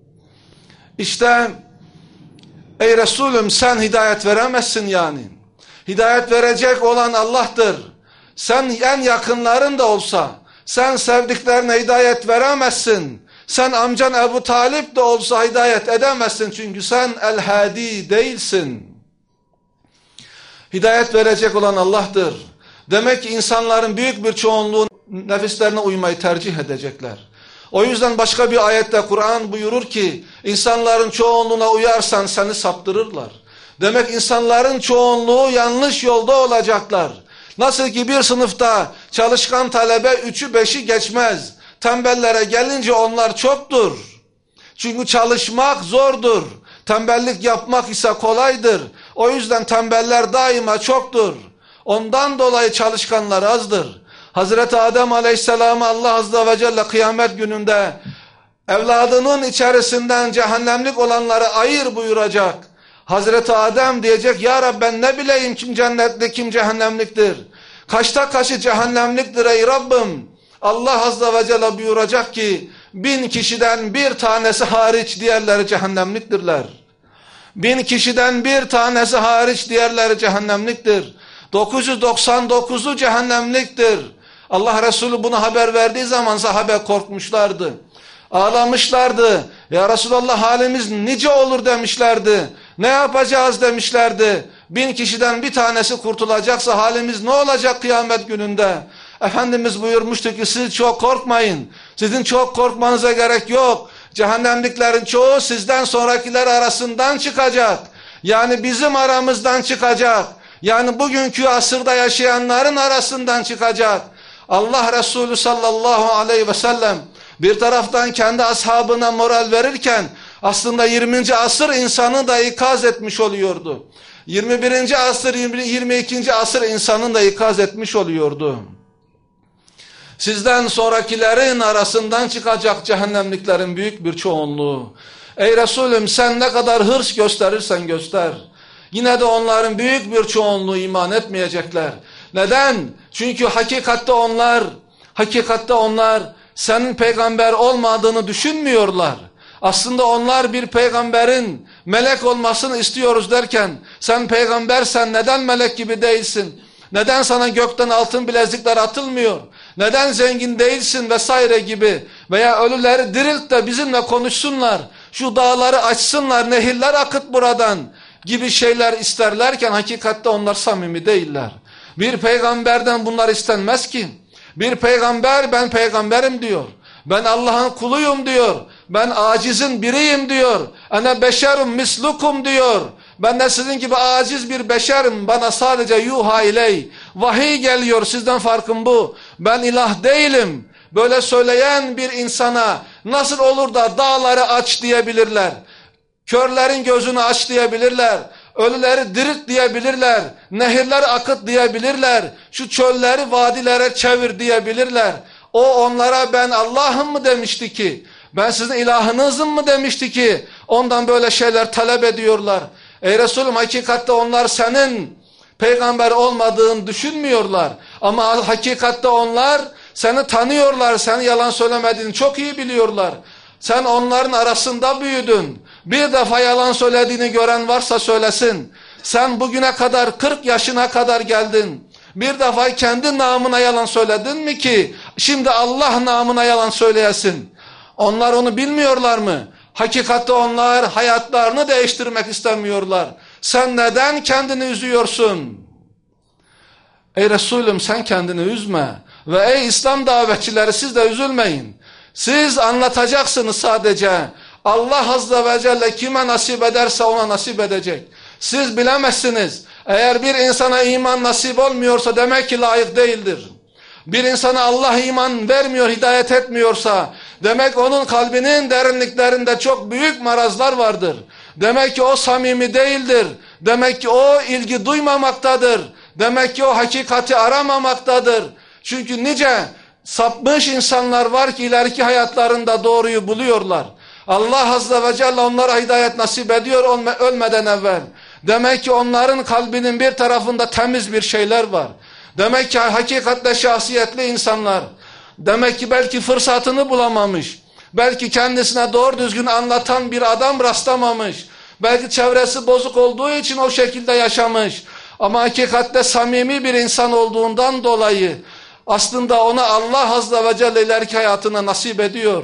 A: İşte ey Resulüm sen hidayet veremezsin yani. Hidayet verecek olan Allah'tır. Sen en yakınların da olsa, sen sevdiklerine hidayet veremezsin. Sen amcan Ebu Talip de olsa hidayet edemezsin. Çünkü sen el-hadi değilsin. Hidayet verecek olan Allah'tır. Demek ki insanların büyük bir çoğunluğu nefislerine uymayı tercih edecekler. O yüzden başka bir ayette Kur'an buyurur ki, insanların çoğunluğuna uyarsan seni saptırırlar. Demek insanların çoğunluğu yanlış yolda olacaklar. Nasıl ki bir sınıfta çalışkan talebe üçü beşi geçmez. Tembellere gelince onlar çoktur. Çünkü çalışmak zordur. Tembellik yapmak ise kolaydır. O yüzden tembeller daima çoktur. Ondan dolayı çalışkanlar azdır. Hazreti Adem Aleyhisselam'ı Allah Azze ve Celle kıyamet gününde evladının içerisinden cehennemlik olanları ayır buyuracak. Hazreti Adem diyecek, ya Rabbi ben ne bileyim kim cennetli kim cehennemliktir. Kaçta kaçı cehennemliktir ey Rabbim. Allah Azze ve Celle buyuracak ki bin kişiden bir tanesi hariç diğerleri cehennemliktirler. Bin kişiden bir tanesi hariç diğerleri cehennemliktir. dokuz yüz doksan dokuzu cehennemliktir. Allah Resulü bunu haber verdiği zaman sahabe korkmuşlardı. Ağlamışlardı. Ya Resulallah halimiz nice olur demişlerdi. Ne yapacağız demişlerdi. Bin kişiden bir tanesi kurtulacaksa halimiz ne olacak kıyamet gününde? Efendimiz buyurmuştu ki siz çok korkmayın. Sizin çok korkmanıza gerek yok. Cehennemliklerin çoğu sizden sonrakiler arasından çıkacak. Yani bizim aramızdan çıkacak. Yani bugünkü asırda yaşayanların arasından çıkacak. Allah Resulü sallallahu aleyhi ve sellem bir taraftan kendi ashabına moral verirken aslında yirminci asır insanı da ikaz etmiş oluyordu. yirmi birinci asır, yirmi ikinci asır insanını da ikaz etmiş oluyordu. Sizden sonrakilerin arasından çıkacak cehennemliklerin büyük bir çoğunluğu. Ey Resulüm sen ne kadar hırs gösterirsen göster. Yine de onların büyük bir çoğunluğu iman etmeyecekler. Neden? Çünkü hakikatte onlar, hakikatte onlar senin peygamber olmadığını düşünmüyorlar. Aslında onlar bir peygamberin melek olmasını istiyoruz derken sen peygambersen neden melek gibi değilsin? Neden sana gökten altın bilezikler atılmıyor? Neden zengin değilsin vesaire gibi veya ölüleri dirilt de bizimle konuşsunlar, şu dağları açsınlar, nehirler akıt buradan gibi şeyler isterlerken hakikatte onlar samimi değiller. Bir peygamberden bunlar istenmez ki. Bir peygamber ben peygamberim diyor. Ben Allah'ın kuluyum diyor. Ben acizin biriyim diyor. Ene beşerum mislukum diyor. Ben de sizin gibi aciz bir beşerim. Bana sadece yuha iley. Vahiy geliyor, sizden farkım bu. Ben ilah değilim. Böyle söyleyen bir insana nasıl olur da dağları aç diyebilirler. Körlerin gözünü aç diyebilirler. Ölüleri dirilt diyebilirler. Nehirler akıt diyebilirler. Şu çölleri vadilere çevir diyebilirler. O onlara ben Allah'ım mı demişti ki? Ben sizin ilahınızım mı demişti ki? Ondan böyle şeyler talep ediyorlar. Ey Resulüm, hakikatte onlar senin peygamber olmadığını düşünmüyorlar. Ama hakikatte onlar seni tanıyorlar. Seni yalan söylemediğini çok iyi biliyorlar. Sen onların arasında büyüdün. Bir defa yalan söylediğini gören varsa söylesin. Sen bugüne kadar kırk yaşına kadar geldin. Bir defa kendi namına yalan söyledin mi ki şimdi Allah namına yalan söyleyesin? Onlar onu bilmiyorlar mı? Hakikatte onlar hayatlarını değiştirmek istemiyorlar. Sen neden kendini üzüyorsun? Ey Resulüm, sen kendini üzme. Ve ey İslam davetçileri, siz de üzülmeyin. Siz anlatacaksınız sadece. Allah Azze ve Celle kime nasip ederse ona nasip edecek. Siz bilemezsiniz. Eğer bir insana iman nasip olmuyorsa demek ki layık değildir. Bir insana Allah iman vermiyor, hidayet etmiyorsa demek onun kalbinin derinliklerinde çok büyük marazlar vardır. Demek ki o samimi değildir. Demek ki o ilgi duymamaktadır. Demek ki o hakikati aramamaktadır. Çünkü nice sapmış insanlar var ki ileriki hayatlarında doğruyu buluyorlar. Allah Azze ve Celle onlara hidayet nasip ediyor ölmeden evvel. Demek ki onların kalbinin bir tarafında temiz bir şeyler var. Demek ki hakikatle şahsiyetli insanlar. Demek ki belki fırsatını bulamamış. Belki kendisine doğru düzgün anlatan bir adam rastlamamış. Belki çevresi bozuk olduğu için o şekilde yaşamış. Ama hakikatte samimi bir insan olduğundan dolayı aslında ona Allah Azze ve Celle ileriki hayatına nasip ediyor.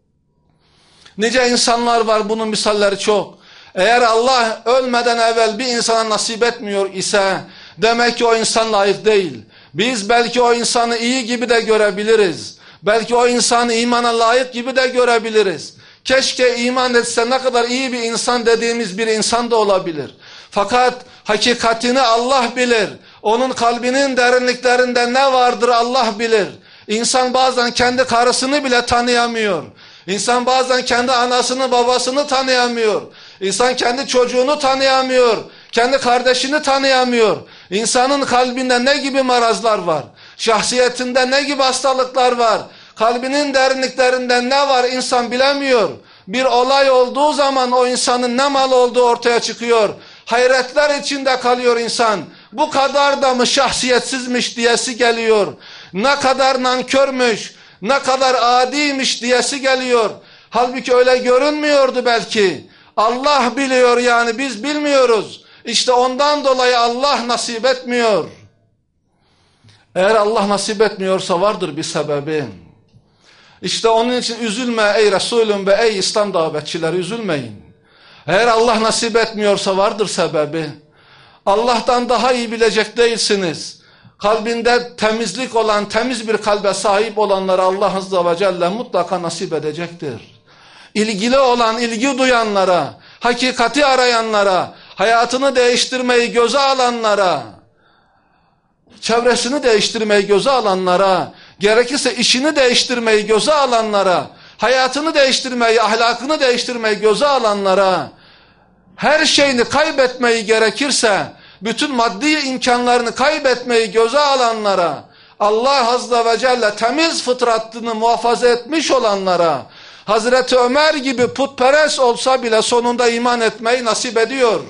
A: Nice insanlar var, bunun misalleri çok. Eğer Allah ölmeden evvel bir insana nasip etmiyor ise demek ki o insan layık değil. Biz belki o insanı iyi gibi de görebiliriz. Belki o insanı imana layık gibi de görebiliriz. Keşke iman etse ne kadar iyi bir insan dediğimiz bir insan da olabilir. Fakat hakikatini Allah bilir. Onun kalbinin derinliklerinde ne vardır Allah bilir. İnsan bazen kendi karısını bile tanıyamıyor. İnsan bazen kendi anasını babasını tanıyamıyor. İnsan kendi çocuğunu tanıyamıyor. Kendi kardeşini tanıyamıyor. İnsanın kalbinde ne gibi marazlar var? Şahsiyetinde ne gibi hastalıklar var? Kalbinin derinliklerinde ne var insan bilemiyor. Bir olay olduğu zaman o insanın ne mal olduğu ortaya çıkıyor. Hayretler içinde kalıyor insan. Bu kadar da mı şahsiyetsizmiş diyesi geliyor. Ne kadar nankörmüş, ne kadar adiymiş diyesi geliyor. Halbuki öyle görünmüyordu belki. Allah biliyor, yani biz bilmiyoruz. İşte ondan dolayı Allah nasip etmiyor. Eğer Allah nasip etmiyorsa vardır bir sebebi. İşte onun için üzülme ey Resulüm ve ey İslam davetçileri, üzülmeyin. Eğer Allah nasip etmiyorsa vardır sebebi. Allah'tan daha iyi bilecek değilsiniz. Kalbinde temizlik olan, temiz bir kalbe sahip olanlara Allah Azze ve Celle mutlaka nasip edecektir. İlgili olan, ilgi duyanlara, hakikati arayanlara, hayatını değiştirmeyi göze alanlara, çevresini değiştirmeyi göze alanlara, gerekirse işini değiştirmeyi göze alanlara, hayatını değiştirmeyi, ahlakını değiştirmeyi göze alanlara, her şeyini kaybetmeyi gerekirse, bütün maddi imkanlarını kaybetmeyi göze alanlara, Allah Azze ve Celle temiz fıtratını muhafaza etmiş olanlara, Hazreti Ömer gibi putperest olsa bile sonunda iman etmeyi nasip ediyor.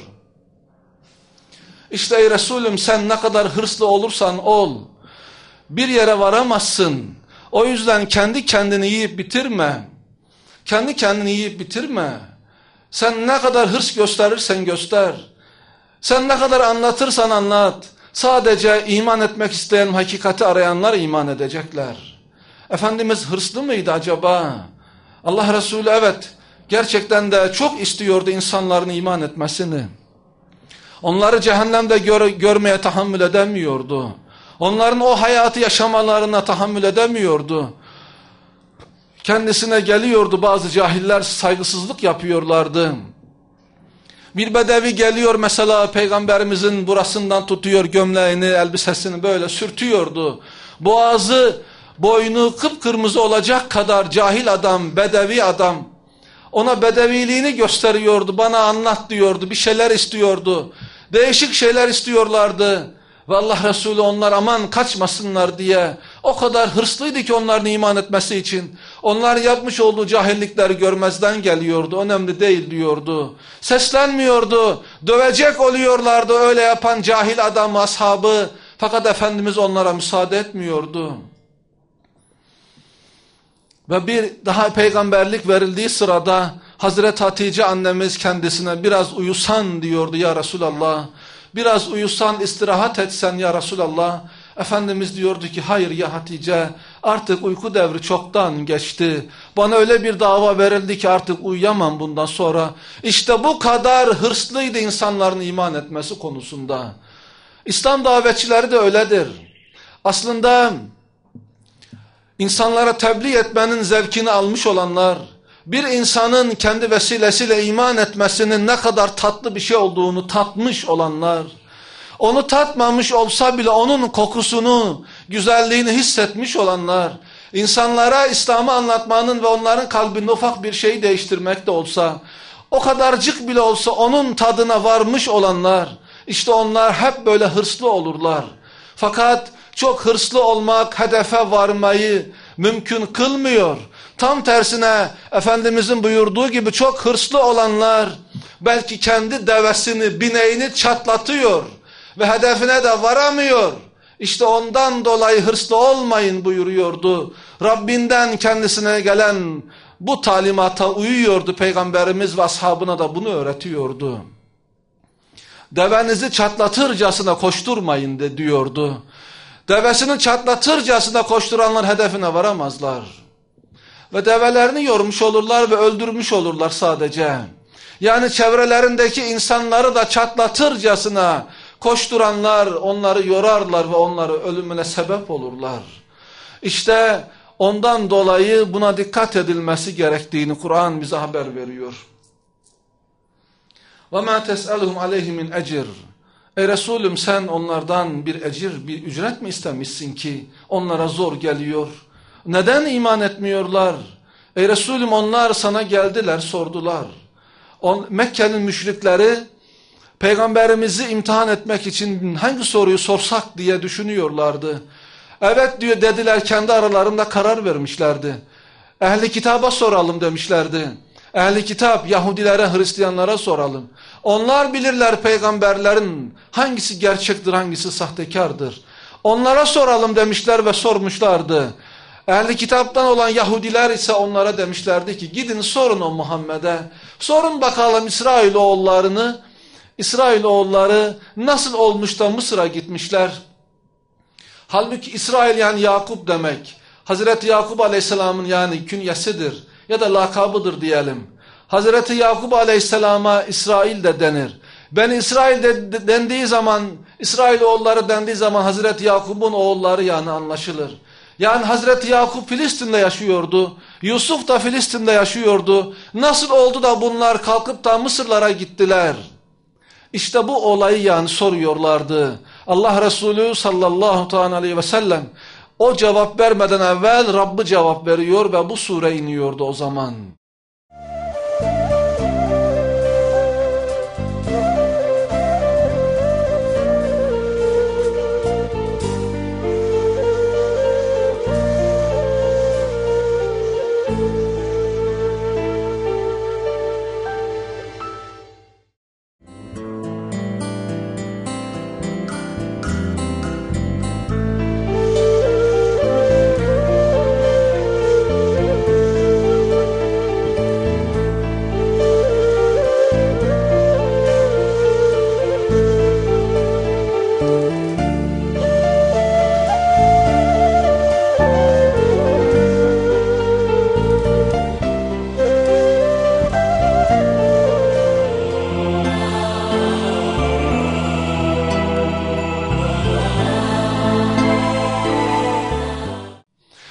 A: İşte ey Resulüm, sen ne kadar hırslı olursan ol, bir yere varamazsın. O yüzden kendi kendini yiyip bitirme. Kendi kendini yiyip bitirme. Sen ne kadar hırs gösterirsen göster. Sen ne kadar anlatırsan anlat. Sadece iman etmek isteyen, hakikati arayanlar iman edecekler. Efendimiz hırslı mıydı acaba? Allah Resulü evet gerçekten de çok istiyordu insanların iman etmesini. Onları cehennemde gör, görmeye tahammül edemiyordu. Onların o hayatı yaşamalarına tahammül edemiyordu. Kendisine geliyordu, bazı cahiller saygısızlık yapıyorlardı. Bir bedevi geliyor mesela, peygamberimizin burasından tutuyor gömleğini, elbisesini böyle sürtüyordu. Boğazı, boynu kıpkırmızı olacak kadar cahil adam, bedevi adam. Ona bedeviliğini gösteriyordu, bana anlat diyordu, bir şeyler istiyordu. Değişik şeyler istiyorlardı. Ve Allah Resulü onlar aman kaçmasınlar diye o kadar hırslıydı ki onların iman etmesi için. Onlar yapmış olduğu cahillikleri görmezden geliyordu. Önemli değil diyordu. Seslenmiyordu. Dövecek oluyorlardı öyle yapan cahil adam, ashabı. Fakat Efendimiz onlara müsaade etmiyordu. Ve bir daha peygamberlik verildiği sırada Hazreti Hatice annemiz kendisine biraz uyusan diyordu ya Resulallah. Biraz uyusan, istirahat etsen ya Resulallah. Efendimiz diyordu ki hayır ya Hatice, artık uyku devri çoktan geçti. Bana öyle bir dava verildi ki artık uyuyamam bundan sonra. İşte bu kadar hırslıydı insanların iman etmesi konusunda. İslam davetçileri de öyledir. Aslında insanlara tebliğ etmenin zevkini almış olanlar, bir insanın kendi vesilesiyle iman etmesinin ne kadar tatlı bir şey olduğunu tatmış olanlar, onu tatmamış olsa bile onun kokusunu, güzelliğini hissetmiş olanlar, insanlara İslam'ı anlatmanın ve onların kalbinde ufak bir şeyi değiştirmek de olsa, o kadarcık bile olsa onun tadına varmış olanlar, işte onlar hep böyle hırslı olurlar. Fakat çok hırslı olmak hedefe varmayı mümkün kılmıyor. Tam tersine Efendimizin buyurduğu gibi çok hırslı olanlar belki kendi devesini, bineğini çatlatıyor ve hedefine de varamıyor. İşte ondan dolayı hırslı olmayın buyuruyordu. Rabbinden kendisine gelen bu talimata uyuyordu Peygamberimiz ve ashabına da bunu öğretiyordu. Devenizi çatlatırcasına koşturmayın de diyordu. Devesini çatlatırcasına koşturanlar hedefine varamazlar. Ve develerini yormuş olurlar ve öldürmüş olurlar sadece. Yani çevrelerindeki insanları da çatlatırcasına koşturanlar onları yorarlar ve onları ölümüne sebep olurlar. İşte ondan dolayı buna dikkat edilmesi gerektiğini Kur'an bize haber veriyor. وَمَا تَسْأَلُهُمْ عَلَيْهِ مِنْ اَجِرٍ Ey Resulüm, sen onlardan bir ecir, bir ücret mi istemişsin ki onlara zor geliyor? Neden iman etmiyorlar? Ey Resulüm, onlar sana geldiler, sordular. On, Mekke'nin müşrikleri Peygamberimizi imtihan etmek için hangi soruyu sorsak diye düşünüyorlardı. Evet diyor dediler, kendi aralarında karar vermişlerdi. Ehli kitaba soralım demişlerdi. Ehli kitap, Yahudilere, Hristiyanlara soralım. Onlar bilirler peygamberlerin hangisi gerçektir, hangisi sahtekardır. Onlara soralım demişler ve sormuşlardı. Ehli kitaptan olan Yahudiler ise onlara demişlerdi ki gidin sorun o Muhammed'e. Sorun bakalım İsrailoğullarını, İsrailoğulları nasıl olmuş da Mısır'a gitmişler. Halbuki İsrail yani Yakup demek. Hazreti Yakup Aleyhisselam'ın yani künyesidir ya da lakabıdır diyelim. Hazreti Yakup Aleyhisselam'a İsrail de denir. Ben İsrail de dendiği zaman, İsrailoğulları dendiği zaman Hazreti Yakup'un oğulları yani anlaşılır. Yani Hazreti Yakup Filistin'de yaşıyordu. Yusuf da Filistin'de yaşıyordu. Nasıl oldu da bunlar kalkıp da Mısırlara gittiler? İşte bu olayı yani soruyorlardı. Allah Resulü sallallahu aleyhi ve sellem o cevap vermeden evvel Rabbi cevap veriyor ve bu sure iniyordu o zaman.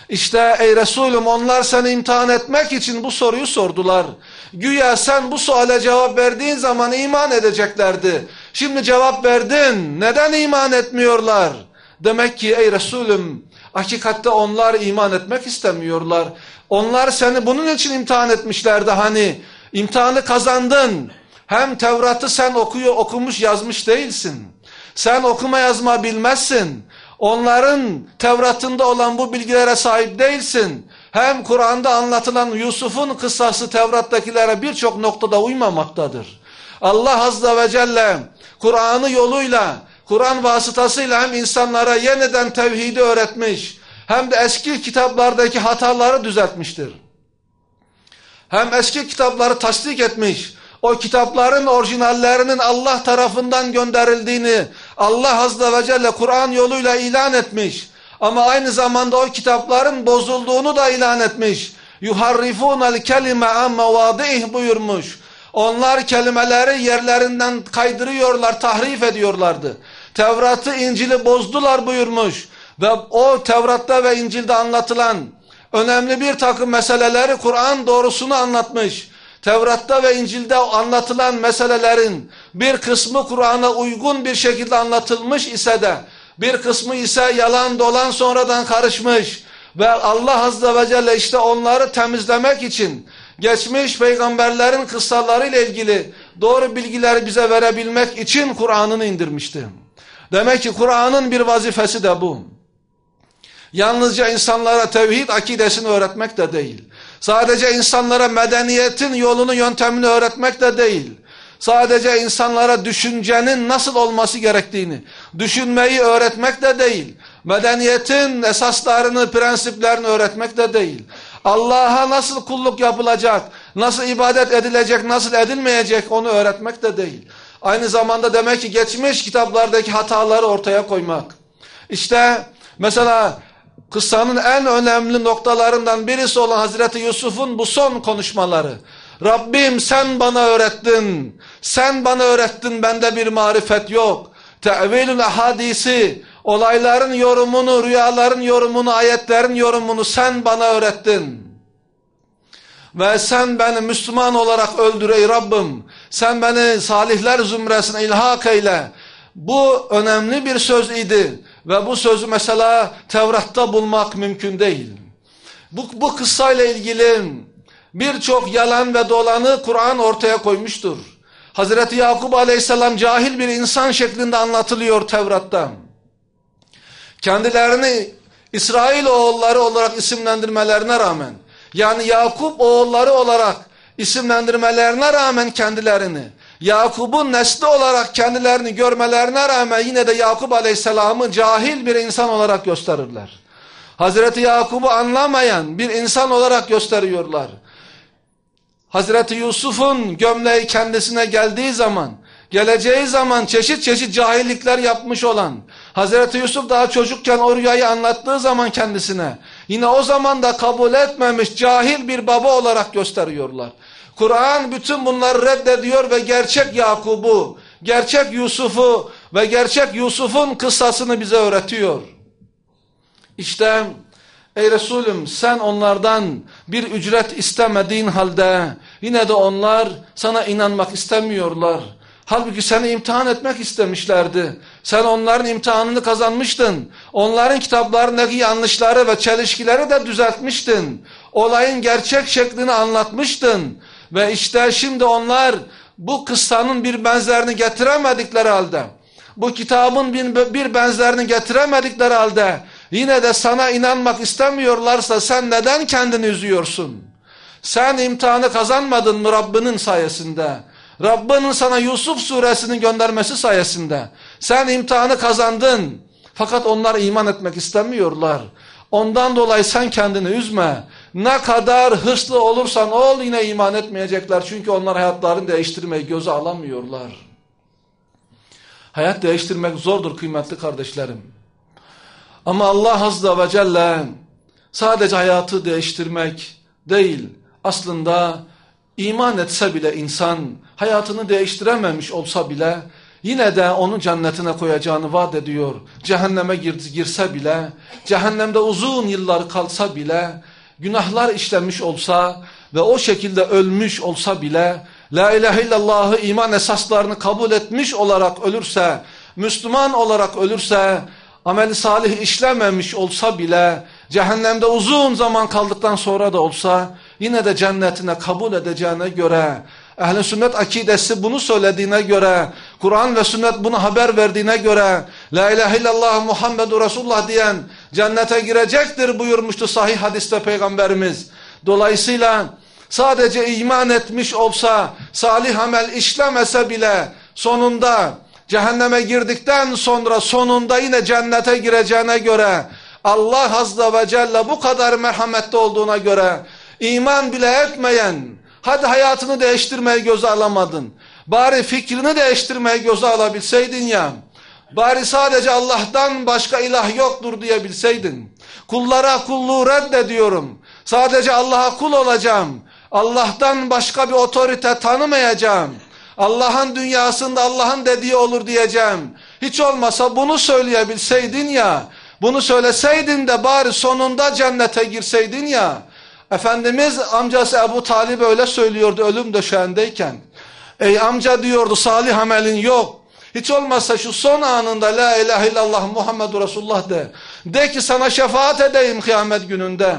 A: İşte ey Resulüm, onlar seni imtihan etmek için bu soruyu sordular. Güya sen bu suale cevap verdiğin zaman iman edeceklerdi. Şimdi cevap verdin, neden iman etmiyorlar? Demek ki ey Resulüm, hakikatte onlar iman etmek istemiyorlar. Onlar seni bunun için imtihan etmişlerdi hani. İmtihanı kazandın. Hem Tevrat'ı sen okuyor, okumuş yazmış değilsin. Sen okuma yazma bilmezsin. Onların Tevrat'ında olan bu bilgilere sahip değilsin. Hem Kur'an'da anlatılan Yusuf'un kıssası Tevrat'takilere birçok noktada uymamaktadır. Allah Azze ve Celle Kur'an'ı yoluyla, Kur'an vasıtasıyla hem insanlara yeniden tevhidi öğretmiş, hem de eski kitaplardaki hataları düzeltmiştir. Hem eski kitapları tasdik etmiş, o kitapların orijinallerinin Allah tarafından gönderildiğini Allah Azze ve Celle Kur'an yoluyla ilan etmiş. Ama aynı zamanda o kitapların bozulduğunu da ilan etmiş. yuharrifunel kelime an mevadih buyurmuş. Onlar kelimeleri yerlerinden kaydırıyorlar, tahrif ediyorlardı. Tevrat'ı, İncil'i bozdular buyurmuş. Ve o Tevrat'ta ve İncil'de anlatılan önemli bir takım meseleleri Kur'an doğrusunu anlatmış. Tevrat'ta ve İncil'de anlatılan meselelerin bir kısmı Kur'an'a uygun bir şekilde anlatılmış ise de bir kısmı ise yalan dolan sonradan karışmış. Ve Allah Azze ve Celle işte onları temizlemek için geçmiş peygamberlerin kıssalarıyla ilgili doğru bilgileri bize verebilmek için Kur'an'ını indirmişti. Demek ki Kur'an'ın bir vazifesi de bu. Yalnızca insanlara tevhid akidesini öğretmek de değil. Sadece insanlara medeniyetin yolunu, yöntemini öğretmek de değil. Sadece insanlara düşüncenin nasıl olması gerektiğini, düşünmeyi öğretmek de değil. Medeniyetin esaslarını, prensiplerini öğretmek de değil. Allah'a nasıl kulluk yapılacak, nasıl ibadet edilecek, nasıl edilmeyecek onu öğretmek de değil. Aynı zamanda demek ki geçmiş kitaplardaki hataları ortaya koymak. İşte mesela kıssanın en önemli noktalarından birisi olan Hazreti Yusuf'un bu son konuşmaları. Rabbim sen bana öğrettin, sen bana öğrettin, bende bir marifet yok. Te'vilül hadisi, olayların yorumunu, rüyaların yorumunu, ayetlerin yorumunu sen bana öğrettin. Ve sen beni Müslüman olarak öldür ey Rabbim. Sen beni salihler zümresine ilhak eyle. Bu önemli bir söz idi. Ve bu sözü mesela Tevrat'ta bulmak mümkün değil. Bu, bu kıssayla ilgili birçok yalan ve dolanı Kur'an ortaya koymuştur. Hazreti Yakup Aleyhisselam cahil bir insan şeklinde anlatılıyor Tevrat'ta. Kendilerini İsrail oğulları olarak isimlendirmelerine rağmen, yani Yakup oğulları olarak isimlendirmelerine rağmen kendilerini, Yakup'un nesli olarak kendilerini görmelerine rağmen yine de Yakup Aleyhisselam'ı cahil bir insan olarak gösterirler. Hazreti Yakup'u anlamayan bir insan olarak gösteriyorlar. Hazreti Yusuf'un gömleği kendisine geldiği zaman, geleceği zaman çeşit çeşit cahillikler yapmış olan, Hazreti Yusuf daha çocukken o rüyayı anlattığı zaman kendisine, yine o zaman da kabul etmemiş cahil bir baba olarak gösteriyorlar. Kur'an bütün bunları reddediyor ve gerçek Yakup'u, gerçek Yusuf'u ve gerçek Yusuf'un kıssasını bize öğretiyor. İşte ey Resulüm sen onlardan bir ücret istemediğin halde yine de onlar sana inanmak istemiyorlar. Halbuki seni imtihan etmek istemişlerdi. Sen onların imtihanını kazanmıştın. Onların kitaplarındaki yanlışları ve çelişkileri de düzeltmiştin. Olayın gerçek şeklini anlatmıştın. Ve işte şimdi onlar bu kıssanın bir benzerini getiremedikleri halde, bu kitabın bir benzerini getiremedikleri halde yine de sana inanmak istemiyorlarsa sen neden kendini üzüyorsun? Sen imtihanı kazanmadın mı Rabbinin sayesinde? Rabbinin sana Yusuf suresini göndermesi sayesinde. Sen imtihanı kazandın. Fakat onlar iman etmek istemiyorlar. Ondan dolayı sen kendini üzme. Ne kadar hırslı olursan ol yine iman etmeyecekler. Çünkü onlar hayatlarını değiştirmeyi göze alamıyorlar. Hayat değiştirmek zordur kıymetli kardeşlerim. Ama Allah Azze ve Celle sadece hayatı değiştirmek değil, aslında iman etse bile insan hayatını değiştirememiş olsa bile yine de onu cennetine koyacağını vaat ediyor. Cehenneme gir, girse bile, cehennemde uzun yıllar kalsa bile, günahlar işlemiş olsa ve o şekilde ölmüş olsa bile, La ilahe illallah'ı iman esaslarını kabul etmiş olarak ölürse, Müslüman olarak ölürse, ameli salih işlememiş olsa bile, cehennemde uzun zaman kaldıktan sonra da olsa, yine de cennetine kabul edeceğine göre, ehl-i sünnet akidesi bunu söylediğine göre, Kur'an ve sünnet bunu haber verdiğine göre, La ilahe illallah Muhammedur Resulullah diyen cennete girecektir buyurmuştu sahih hadiste Peygamberimiz. Dolayısıyla sadece iman etmiş olsa, salih amel işlemese bile, sonunda cehenneme girdikten sonra sonunda yine cennete gireceğine göre, Allah Azze ve Celle bu kadar merhametli olduğuna göre, iman bile etmeyen, hadi hayatını değiştirmeyi göze alamadın, bari fikrini değiştirmeyi göze alabilseydin ya, bari sadece Allah'tan başka ilah yoktur diyebilseydin, kullara kulluğu reddediyorum, sadece Allah'a kul olacağım, Allah'tan başka bir otorite tanımayacağım, Allah'ın dünyasında Allah'ın dediği olur diyeceğim, hiç olmasa bunu söyleyebilseydin ya, bunu söyleseydin de bari sonunda cennete girseydin ya. Efendimiz amcası Ebu Talib öyle söylüyordu ölüm döşeğindeyken. Ey amca diyordu, salih amelin yok. Hiç olmazsa şu son anında La ilahe illallah Muhammedur Resulullah de. De ki sana şefaat edeyim kıyamet gününde.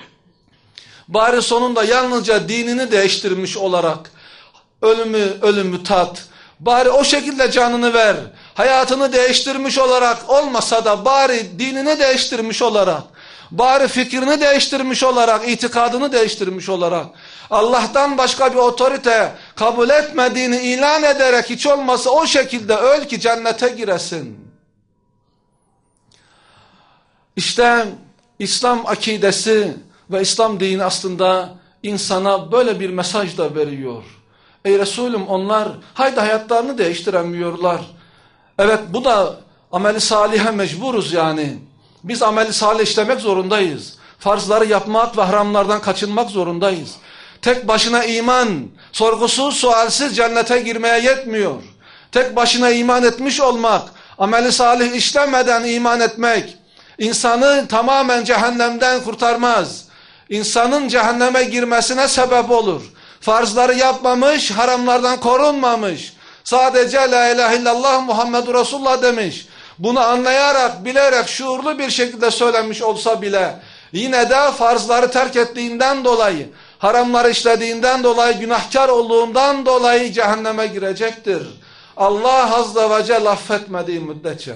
A: Bari sonunda yalnızca dinini değiştirmiş olarak ölümü ölümü tat. Bari o şekilde canını ver. Hayatını değiştirmiş olarak olmasa da bari dinini değiştirmiş olarak, bari fikrini değiştirmiş olarak, itikadını değiştirmiş olarak, Allah'tan başka bir otorite kabul etmediğini ilan ederek hiç olmasa o şekilde öl ki cennete giresin. İşte İslam akidesi ve İslam dini aslında insana böyle bir mesaj da veriyor. Ey Resulüm, onlar haydi hayatlarını değiştiremiyorlar. Evet, bu da ameli salihe mecburuz yani. Biz ameli salih işlemek zorundayız. Farzları yapmak ve haramlardan kaçınmak zorundayız. Tek başına iman, sorgusuz sualsiz cennete girmeye yetmiyor. Tek başına iman etmiş olmak, ameli salih işlemeden iman etmek, insanı tamamen cehennemden kurtarmaz. İnsanın cehenneme girmesine sebep olur. Farzları yapmamış, haramlardan korunmamış. Sadece La ilahe illallah Muhammedur Resulullah demiş. Bunu anlayarak, bilerek, şuurlu bir şekilde söylenmiş olsa bile, yine de farzları terk ettiğinden dolayı, haramları işlediğinden dolayı, günahkar olduğundan dolayı cehenneme girecektir. Allah Azze ve Celle affetmediği müddetçe.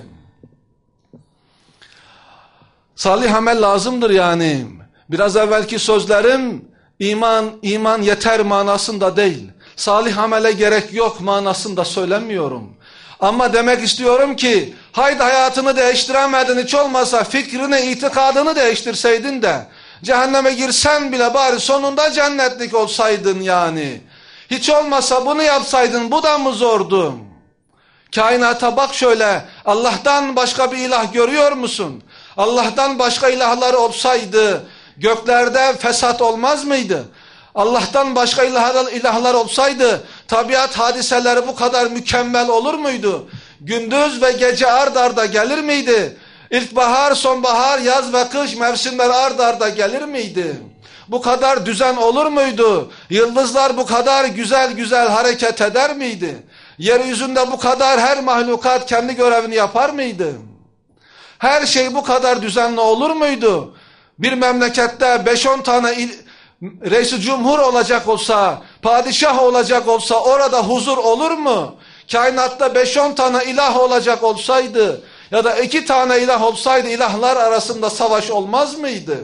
A: Salih amel lazımdır yani. Biraz evvelki sözlerim, iman, iman yeter manasında değil. Salih amele gerek yok manasında söylemiyorum. Ama demek istiyorum ki, haydi hayatını değiştiremedin, hiç olmasa fikrini, itikadını değiştirseydin de, cehenneme girsen bile bari sonunda cennetlik olsaydın yani. Hiç olmasa bunu yapsaydın, bu da mı zordu? Kainata bak şöyle, Allah'tan başka bir ilah görüyor musun? Allah'tan başka ilahları olsaydı, göklerde fesat olmaz mıydı? Allah'tan başka ilahlar, ilahlar olsaydı, tabiat hadiseleri bu kadar mükemmel olur muydu? Gündüz ve gece ard arda gelir miydi? İlkbahar, sonbahar, yaz ve kış mevsimler ard arda gelir miydi? Bu kadar düzen olur muydu? Yıldızlar bu kadar güzel güzel hareket eder miydi? Yeryüzünde bu kadar her mahlukat kendi görevini yapar mıydı? Her şey bu kadar düzenli olur muydu? Bir memlekette beş on tane il, reis-i cumhur olacak olsa, padişah olacak olsa orada huzur olur mu? Kainatta beş on tane ilah olacak olsaydı ya da iki tane ilah olsaydı ilahlar arasında savaş olmaz mıydı?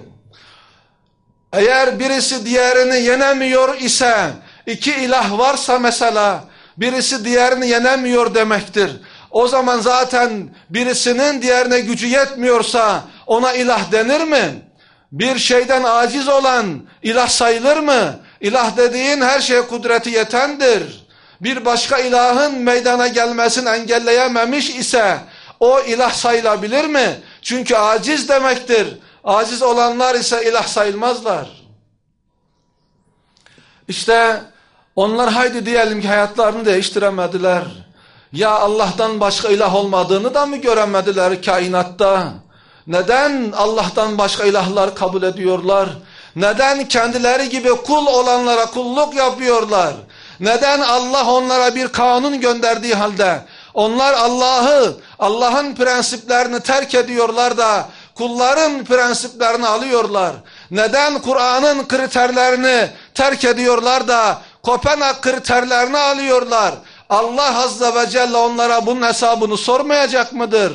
A: Eğer birisi diğerini yenemiyor ise, iki ilah varsa mesela, birisi diğerini yenemiyor demektir. O zaman zaten birisinin diğerine gücü yetmiyorsa ona ilah denir mi? Bir şeyden aciz olan ilah sayılır mı? İlah dediğin her şeye kudreti yetendir. Bir başka ilahın meydana gelmesini engelleyememiş ise o ilah sayılabilir mi? Çünkü aciz demektir. Aciz olanlar ise ilah sayılmazlar. İşte onlar haydi diyelim ki hayatlarını değiştiremediler. Ya Allah'tan başka ilah olmadığını da mı göremediler kainatta? Neden Allah'tan başka ilahlar kabul ediyorlar? Neden kendileri gibi kul olanlara kulluk yapıyorlar? Neden Allah onlara bir kanun gönderdiği halde onlar Allah'ı, Allah'ın prensiplerini terk ediyorlar da kulların prensiplerini alıyorlar? Neden Kur'an'ın kriterlerini terk ediyorlar da Kopenhag kriterlerini alıyorlar? Allah Azze ve Celle onlara bunun hesabını sormayacak mıdır?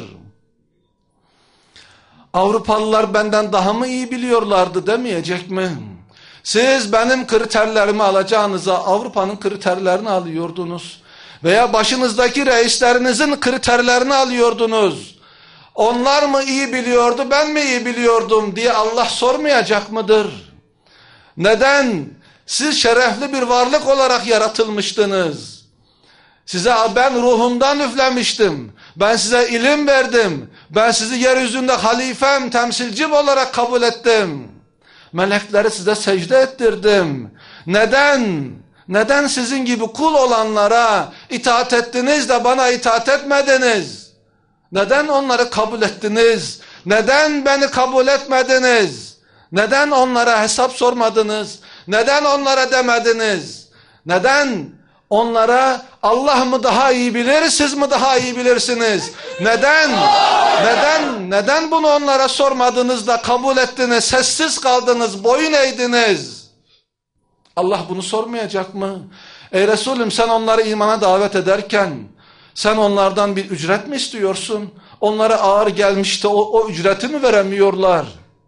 A: Avrupalılar benden daha mı iyi biliyorlardı demeyecek mi? Siz benim kriterlerimi alacağınıza Avrupa'nın kriterlerini alıyordunuz. Veya başınızdaki reislerinizin kriterlerini alıyordunuz. Onlar mı iyi biliyordu, ben mi iyi biliyordum diye Allah sormayacak mıdır? Neden? Siz şerefli bir varlık olarak yaratılmıştınız. Size ben ruhumdan üflemiştim. Ben size ilim verdim. Ben sizi yeryüzünde halifem, temsilcim olarak kabul ettim. Melekleri size secde ettirdim. Neden? Neden sizin gibi kul olanlara itaat ettiniz de bana itaat etmediniz? Neden onları kabul ettiniz? Neden beni kabul etmediniz? Neden onlara hesap sormadınız? Neden onlara demediniz? Neden onlara Allah mı daha iyi bilir, siz mi daha iyi bilirsiniz? Neden? Neden? Neden bunu onlara sormadınız da kabul ettiniz, sessiz kaldınız, boyun eğdiniz? Allah bunu sormayacak mı? Ey Resulüm, sen onları imana davet ederken sen onlardan bir ücret mi istiyorsun? Onlara ağır gelmişti, o, o ücreti mi veremiyorlar?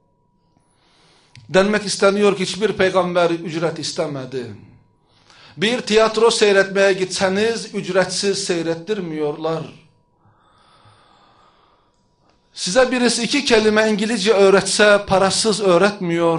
A: Denmek isteniyor ki hiçbir peygamber ücret istemedi. Bir tiyatro seyretmeye gitseniz ücretsiz seyrettirmiyorlar. Size birisi iki kelime İngilizce öğretse parasız öğretmiyor.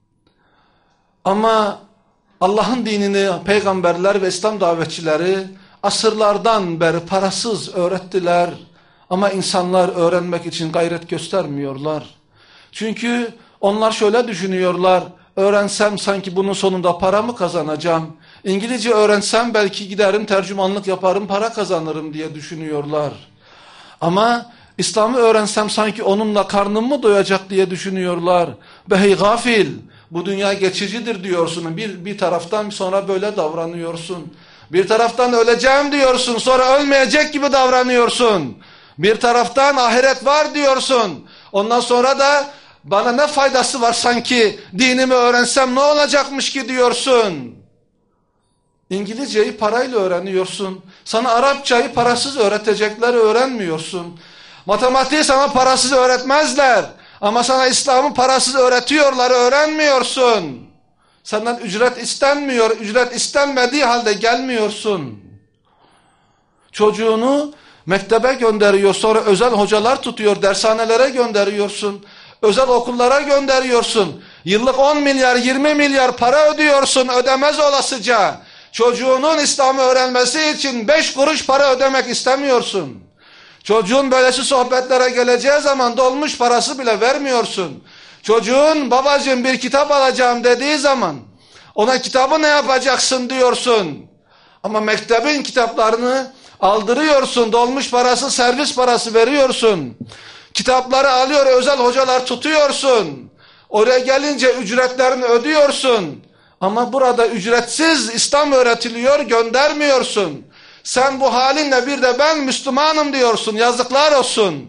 A: Ama Allah'ın dinini peygamberler ve İslam davetçileri asırlardan beri parasız öğrettiler. Ama insanlar öğrenmek için gayret göstermiyorlar. Çünkü onlar şöyle düşünüyorlar: öğrensem sanki bunun sonunda para mı kazanacağım? İngilizce öğrensem belki giderim tercümanlık yaparım, para kazanırım diye düşünüyorlar. Ama İslam'ı öğrensem sanki onunla karnım mı doyacak diye düşünüyorlar. Be hey gafil, bu dünya geçicidir diyorsun. Bir, bir taraftan sonra böyle davranıyorsun. Bir taraftan öleceğim diyorsun, sonra ölmeyecek gibi davranıyorsun. Bir taraftan ahiret var diyorsun. Ondan sonra da bana ne faydası var sanki, dinimi öğrensem ne olacakmış ki diyorsun. İngilizceyi parayla öğreniyorsun. Sana Arapçayı parasız öğretecekler, öğrenmiyorsun. Matematiği sana parasız öğretmezler. Ama sana İslam'ı parasız öğretiyorlar, öğrenmiyorsun. Senden ücret istenmiyor, ücret istenmediği halde gelmiyorsun. Çocuğunu mektebe gönderiyor, sonra özel hocalar tutuyor, dershanelere gönderiyorsun. Özel okullara gönderiyorsun. Yıllık on milyar, yirmi milyar para ödüyorsun, ödemez olasıca. Çocuğunun İslam'ı öğrenmesi için beş kuruş para ödemek istemiyorsun. Çocuğun böylesi sohbetlere geleceği zaman dolmuş parası bile vermiyorsun. Çocuğun babacığım bir kitap alacağım dediği zaman ona kitabı ne yapacaksın diyorsun. Ama mektebin kitaplarını aldırıyorsun, dolmuş parası, servis parası veriyorsun. Kitapları alıyor, özel hocalar tutuyorsun. Oraya gelince ücretlerini ödüyorsun. Ama burada ücretsiz İslam öğretiliyor, göndermiyorsun. Sen bu halinle bir de ben Müslümanım diyorsun. Yazıklar olsun.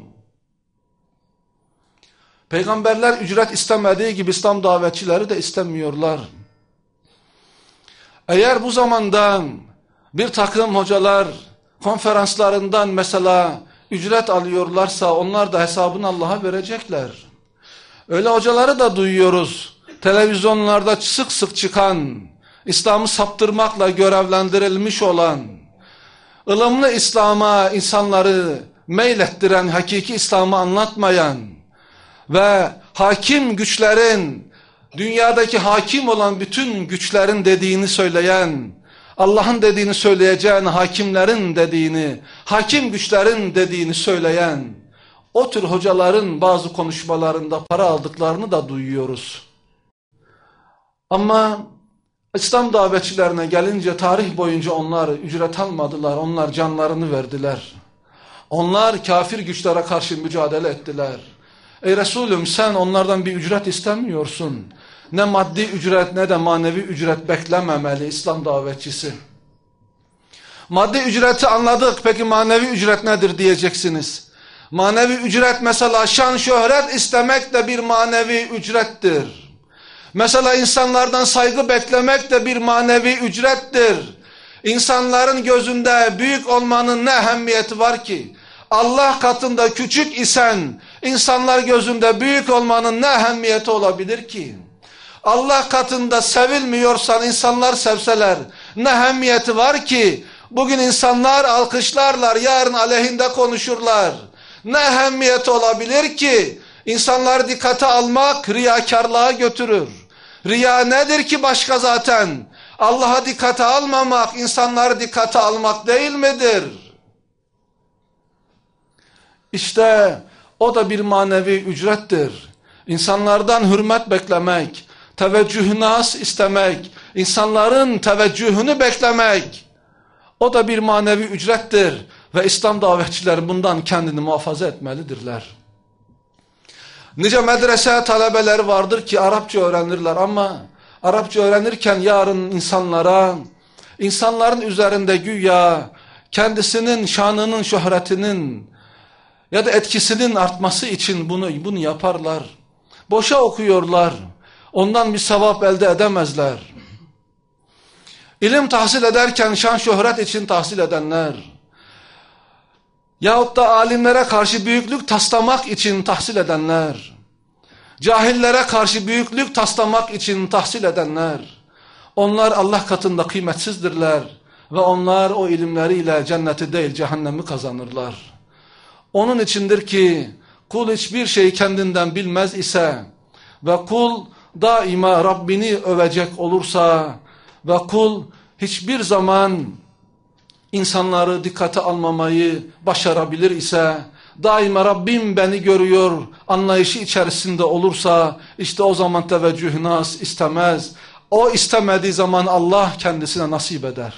A: Peygamberler ücret istemediği gibi İslam davetçileri de istemiyorlar. Eğer bu zamandan bir takım hocalar konferanslarından mesela ücret alıyorlarsa onlar da hesabını Allah'a verecekler. Öyle hocaları da duyuyoruz. Televizyonlarda sık sık çıkan, İslam'ı saptırmakla görevlendirilmiş olan, ılımlı İslam'a insanları meylettiren, hakiki İslam'ı anlatmayan ve hakim güçlerin, dünyadaki hakim olan bütün güçlerin dediğini söyleyen, Allah'ın dediğini söyleyeceğin hakimlerin dediğini, hakim güçlerin dediğini söyleyen, o tür hocaların bazı konuşmalarında para aldıklarını da duyuyoruz. Ama İslam davetçilerine gelince tarih boyunca onlar ücret almadılar, onlar canlarını verdiler. Onlar kafir güçlere karşı mücadele ettiler. Ey Resulüm, sen onlardan bir ücret istemiyorsun. Ne maddi ücret ne de manevi ücret beklememeli İslam davetçisi. Maddi ücreti anladık, peki manevi ücret nedir diyeceksiniz. Manevi ücret mesela şan şöhret istemek de bir manevi ücrettir. Mesela insanlardan saygı beklemek de bir manevi ücrettir. İnsanların gözünde büyük olmanın ne ehemmiyeti var ki? Allah katında küçük isen insanlar gözünde büyük olmanın ne ehemmiyeti olabilir ki? Allah katında sevilmiyorsan insanlar sevseler ne ehemmiyeti var ki? Bugün insanlar alkışlarlar, yarın aleyhinde konuşurlar. Ne ehemmiyeti olabilir ki? İnsanlar dikkate almak riyakarlığa götürür. Riya nedir ki başka zaten? Allah'a dikkate almamak, insanları dikkate almak değil midir? İşte o da bir manevi ücrettir. İnsanlardan hürmet beklemek, teveccüh nas istemek, insanların teveccühünü beklemek, o da bir manevi ücrettir. Ve İslam davetçileri bundan kendini muhafaza etmelidirler. Nice medrese talebeleri vardır ki Arapça öğrenirler ama Arapça öğrenirken yarın insanlara, insanların üzerinde güya kendisinin şanının, şöhretinin ya da etkisinin artması için bunu, bunu yaparlar. Boşa okuyorlar. Ondan bir sevap elde edemezler. İlim tahsil ederken şan şöhret için tahsil edenler, yahut da alimlere karşı büyüklük taslamak için tahsil edenler, cahillere karşı büyüklük taslamak için tahsil edenler, onlar Allah katında kıymetsizdirler ve onlar o ilimleriyle cenneti değil cehennemi kazanırlar. Onun içindir ki kul hiçbir şeyi kendinden bilmez ise ve kul daima Rabbini övecek olursa ve kul hiçbir zaman insanları dikkate almamayı başarabilir ise, daima Rabbim beni görüyor anlayışı içerisinde olursa, işte o zaman teveccüh nas istemez. O istemediği zaman Allah kendisine nasip eder.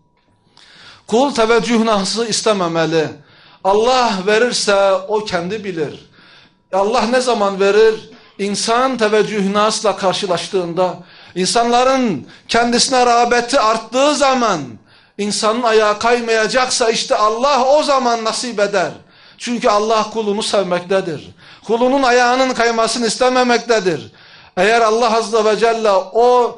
A: Kul teveccüh nası istememeli. Allah verirse o kendi bilir. Allah ne zaman verir? İnsan teveccüh nasla karşılaştığında, insanların kendisine rağbeti arttığı zaman, İnsanın ayağı kaymayacaksa işte Allah o zaman nasip eder. Çünkü Allah kulunu sevmektedir. Kulunun ayağının kaymasını istememektedir. Eğer Allah Azze ve Celle o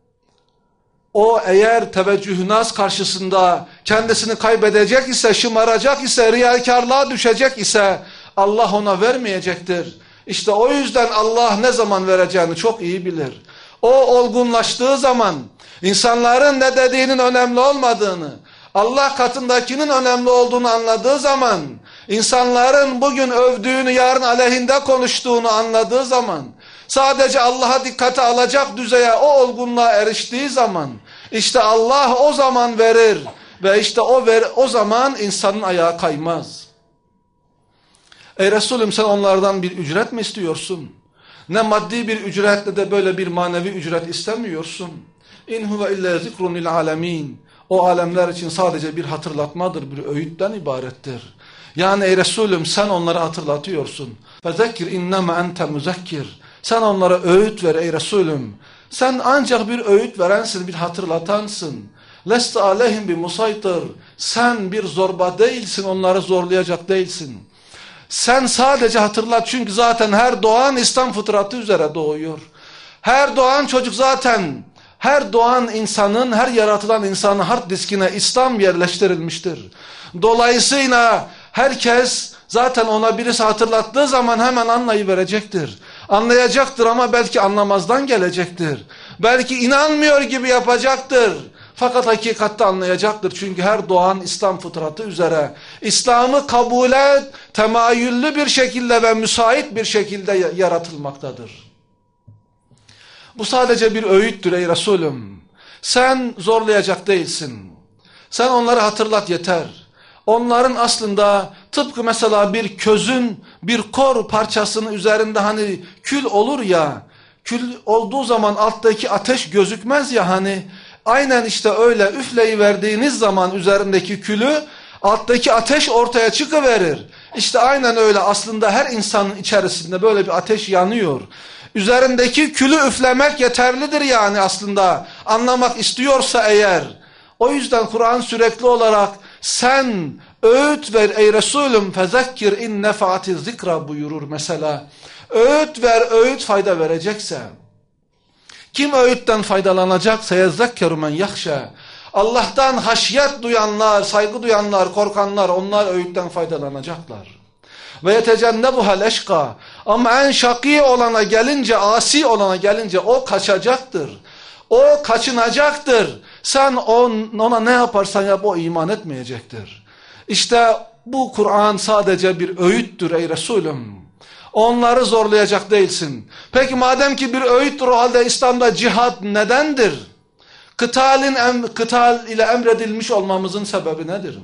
A: o eğer teveccüh nas karşısında kendisini kaybedecek ise, şımaracak ise, riyakarlığa düşecek ise Allah ona vermeyecektir. İşte o yüzden Allah ne zaman vereceğini çok iyi bilir. O olgunlaştığı zaman, İnsanların ne dediğinin önemli olmadığını, Allah katındakinin önemli olduğunu anladığı zaman, insanların bugün övdüğünü yarın aleyhinde konuştuğunu anladığı zaman, sadece Allah'a dikkate alacak düzeye o olgunluğa eriştiği zaman, işte Allah o zaman verir ve işte o, ver, o zaman insanın ayağı kaymaz. Ey Resulüm, sen onlardan bir ücret mi istiyorsun? Ne maddi bir ücret ne de böyle bir manevi ücret istemiyorsun. İn huve illa zikrun lil alemin. O alemler için sadece bir hatırlatmadır, bir öğütten ibarettir. Yani ey Resulüm, sen onları hatırlatıyorsun. Fezekkir inneme ente muzekkir. Sen onlara öğüt ver ey Resulüm. Sen ancak bir öğüt verensin, bir hatırlatansın. Leste aleyhim bi musaytir. Sen bir zorba değilsin, onları zorlayacak değilsin. Sen sadece hatırlat, çünkü zaten her doğan İslam fıtratı üzere doğuyor. Her doğan çocuk zaten, her doğan insanın, her yaratılan insanın hard diskine İslam yerleştirilmiştir. Dolayısıyla herkes zaten ona birisi hatırlattığı zaman hemen anlayıverecektir. Anlayacaktır ama belki anlamazdan gelecektir. Belki inanmıyor gibi yapacaktır. Fakat hakikatte anlayacaktır. Çünkü her doğan İslam fıtratı üzere İslam'ı kabule temayüllü bir şekilde ve müsait bir şekilde yaratılmaktadır. Bu sadece bir öğüttür ey Resulüm. Sen zorlayacak değilsin. Sen onları hatırlat yeter. Onların aslında tıpkı mesela bir közün bir kor parçasının üzerinde hani kül olur ya, Kül olduğu zaman alttaki ateş gözükmez ya hani. Aynen işte öyle üfleyiverdiğiniz zaman üzerindeki külü alttaki ateş ortaya çıkıverir. İşte aynen öyle aslında her insanın içerisinde böyle bir ateş yanıyor. Üzerindeki külü üflemek yeterlidir yani aslında anlamak istiyorsa eğer. O yüzden Kur'an sürekli olarak sen öğüt ver ey Resulüm fezekkir in nefaati zikra buyurur mesela. Öğüt ver, öğüt fayda verecekse. Kim öğütten faydalanacak? Seyezekkeru men yahşa. Allah'tan haşyet duyanlar, saygı duyanlar, korkanlar onlar öğütten faydalanacaklar. Ve yetecennebuhel eşka. Ama en şakî olana gelince, asi olana gelince o kaçacaktır. O kaçınacaktır. Sen on, ona ne yaparsan yap o iman etmeyecektir. İşte bu Kur'an sadece bir öğüttür ey Resulüm. Onları zorlayacak değilsin. Peki madem ki bir öğüttür o halde İslam'da cihad nedendir? Kıtalin em, kıtal ile emredilmiş olmamızın sebebi nedir?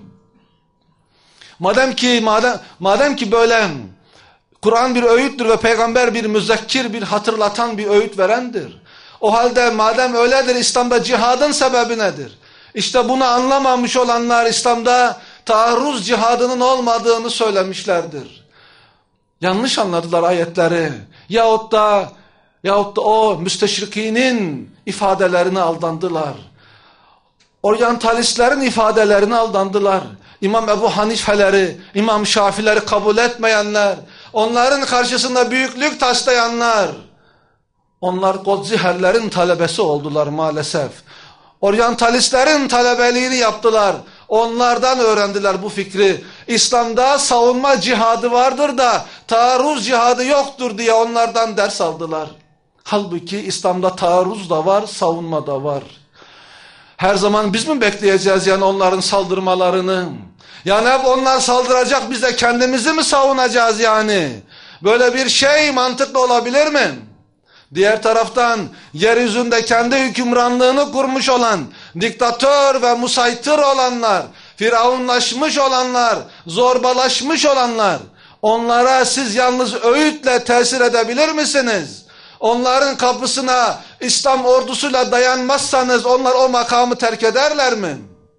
A: Madem ki madem, madem ki böyle Kur'an bir öğüttür ve peygamber bir müzekkir, bir hatırlatan, bir öğüt verendir. O halde madem öyledir İslam'da cihadın sebebi nedir? İşte bunu anlamamış olanlar İslam'da taarruz cihadının olmadığını söylemişlerdir. Yanlış anladılar ayetleri. Yahut da, yahut da o müsteşrikinin ifadelerine aldandılar. Oryantalistlerin ifadelerine aldandılar. İmam Ebu Hanifeleri, İmam Şafileri kabul etmeyenler, onların karşısında büyüklük taslayanlar, onlar Godziherlerin talebesi oldular maalesef. Oryantalistlerin talebeliğini yaptılar. Onlardan öğrendiler bu fikri. İslam'da savunma cihadı vardır da taarruz cihadı yoktur diye onlardan ders aldılar. Halbuki İslam'da taarruz da var, savunma da var. Her zaman biz mi bekleyeceğiz yani onların saldırmalarını? Yani hep onlar saldıracak, biz de kendimizi mi savunacağız yani? Böyle bir şey mantıklı olabilir mi? Diğer taraftan yeryüzünde kendi hükümranlığını kurmuş olan, diktatör ve musaytır olanlar, firavunlaşmış olanlar, zorbalaşmış olanlar, onlara siz yalnız öğütle tesir edebilir misiniz? Onların kapısına İslam ordusuyla dayanmazsanız onlar o makamı terk ederler mi?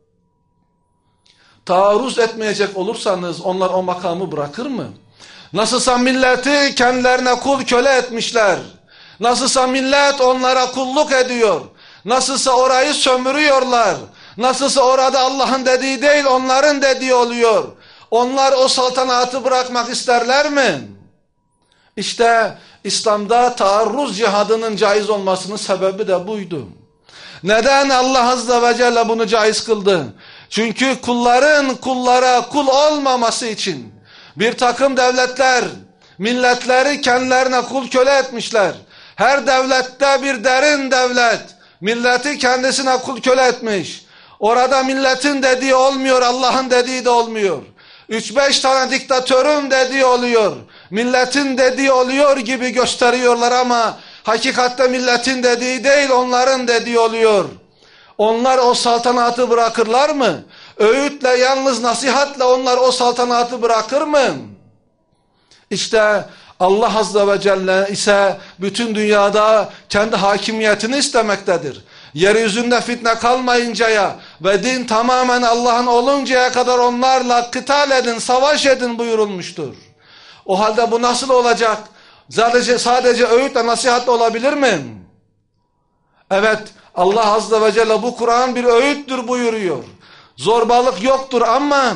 A: Taarruz etmeyecek olursanız onlar o makamı bırakır mı? Nasılsa milleti kendilerine kul köle etmişler. Nasılsa millet onlara kulluk ediyor. Nasılsa orayı sömürüyorlar. Nasılsa orada Allah'ın dediği değil onların dediği oluyor. Onlar o saltanatı bırakmak isterler mi? İşte İslam'da taarruz cihadının caiz olmasının sebebi de buydu. Neden Allah Azze ve Celle bunu caiz kıldı? Çünkü kulların kullara kul olmaması için bir takım devletler milletleri kendilerine kul köle etmişler. Her devlette bir derin devlet milleti kendisine kul köle etmiş. Orada milletin dediği olmuyor, Allah'ın dediği de olmuyor. Üç beş tane diktatörün dediği oluyor. Milletin dediği oluyor gibi gösteriyorlar ama hakikatte milletin dediği değil onların dediği oluyor. Onlar o saltanatı bırakırlar mı? Öğütle, yalnız nasihatle onlar o saltanatı bırakır mı? İşte Allah Azze ve Celle ise bütün dünyada kendi hakimiyetini istemektedir. Yeryüzünde fitne kalmayıncaya ve din tamamen Allah'ın oluncaya kadar onlarla kıtal edin, savaş edin buyurulmuştur. O halde bu nasıl olacak? Sadece, sadece öğütle, nasihatle olabilir mi? Evet, Allah Azze ve Celle bu Kur'an bir öğüttür buyuruyor. Zorbalık yoktur ama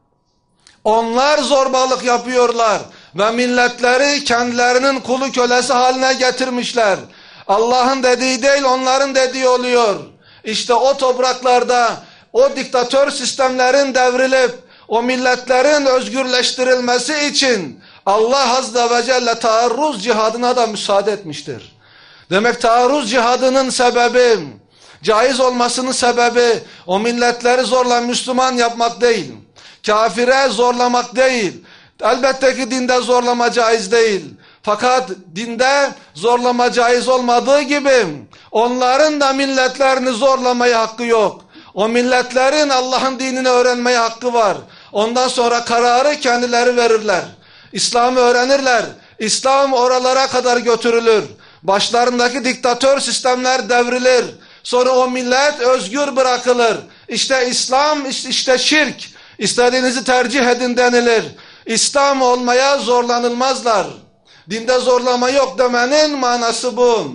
A: onlar zorbalık yapıyorlar ve milletleri kendilerinin kulu kölesi haline getirmişler. Allah'ın dediği değil onların dediği oluyor. İşte o topraklarda o diktatör sistemlerin devrilip o milletlerin özgürleştirilmesi için Allah Azze ve Celle taarruz cihadına da müsaade etmiştir. Demek taarruz cihadının sebebi, caiz olmasının sebebi o milletleri zorla Müslüman yapmak değil. Kafire zorlamak değil. Elbette ki dinde zorlama caiz değil. Fakat dinde zorlama caiz olmadığı gibi onların da milletlerini zorlamaya hakkı yok. O milletlerin Allah'ın dinini öğrenmeye hakkı var. Ondan sonra kararı kendileri verirler. İslam'ı öğrenirler. İslam oralara kadar götürülür. Başlarındaki diktatör sistemler devrilir. Sonra o millet özgür bırakılır. İşte İslam, işte şirk. İstediğinizi tercih edin denilir. İslam olmaya zorlanılmazlar. Dinde zorlama yok demenin manası bu.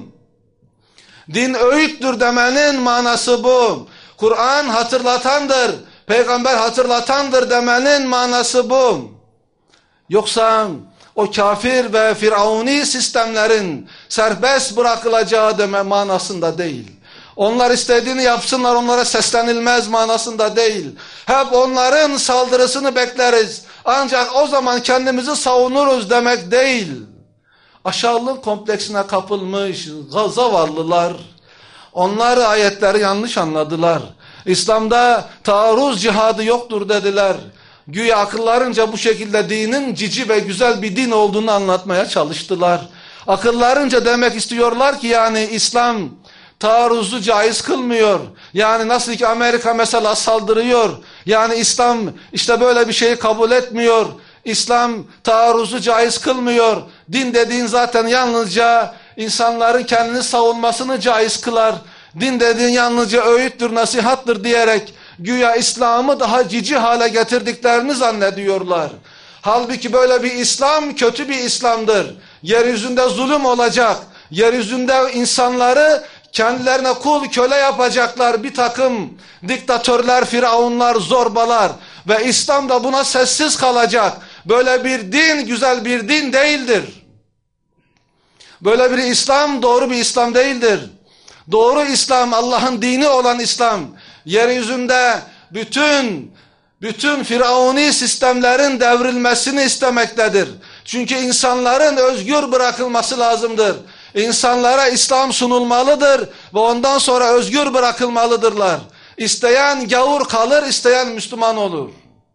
A: Din öğüttür demenin manası bu. Kur'an hatırlatandır, peygamber hatırlatandır demenin manası bu. Yoksa o kafir ve firavuni sistemlerin serbest bırakılacağı deme manasında değil. Onlar istediğini yapsınlar, onlara seslenilmez manasında değil. Hep onların saldırısını bekleriz. Ancak o zaman kendimizi savunuruz demek değil. Aşağılık kompleksine kapılmış zavallılar, onlar ayetleri yanlış anladılar. İslam'da taarruz cihadı yoktur dediler. Güya akıllarınca bu şekilde dinin cici ve güzel bir din olduğunu anlatmaya çalıştılar. Akıllarınca demek istiyorlar ki yani İslam taarruzu caiz kılmıyor. Yani nasıl ki Amerika mesela saldırıyor. Yani İslam işte böyle bir şeyi kabul etmiyor. İslam taarruzu caiz kılmıyor. Din dediğin zaten yalnızca insanların kendini savunmasını caiz kılar. Din dediğin yalnızca öğüttür, nasihattır diyerek güya İslam'ı daha cici hale getirdiklerini zannediyorlar. Halbuki böyle bir İslam kötü bir İslam'dır. Yeryüzünde zulüm olacak. Yeryüzünde insanları kendilerine kul köle yapacaklar bir takım diktatörler, firavunlar, zorbalar ve İslam da buna sessiz kalacak. Böyle bir din güzel bir din değildir. Böyle bir İslam doğru bir İslam değildir. Doğru İslam, Allah'ın dini olan İslam, yeryüzünde bütün bütün firavuni sistemlerin devrilmesini istemektedir. Çünkü insanların özgür bırakılması lazımdır. İnsanlara İslam sunulmalıdır ve ondan sonra özgür bırakılmalıdırlar. İsteyen gavur kalır, isteyen Müslüman olur.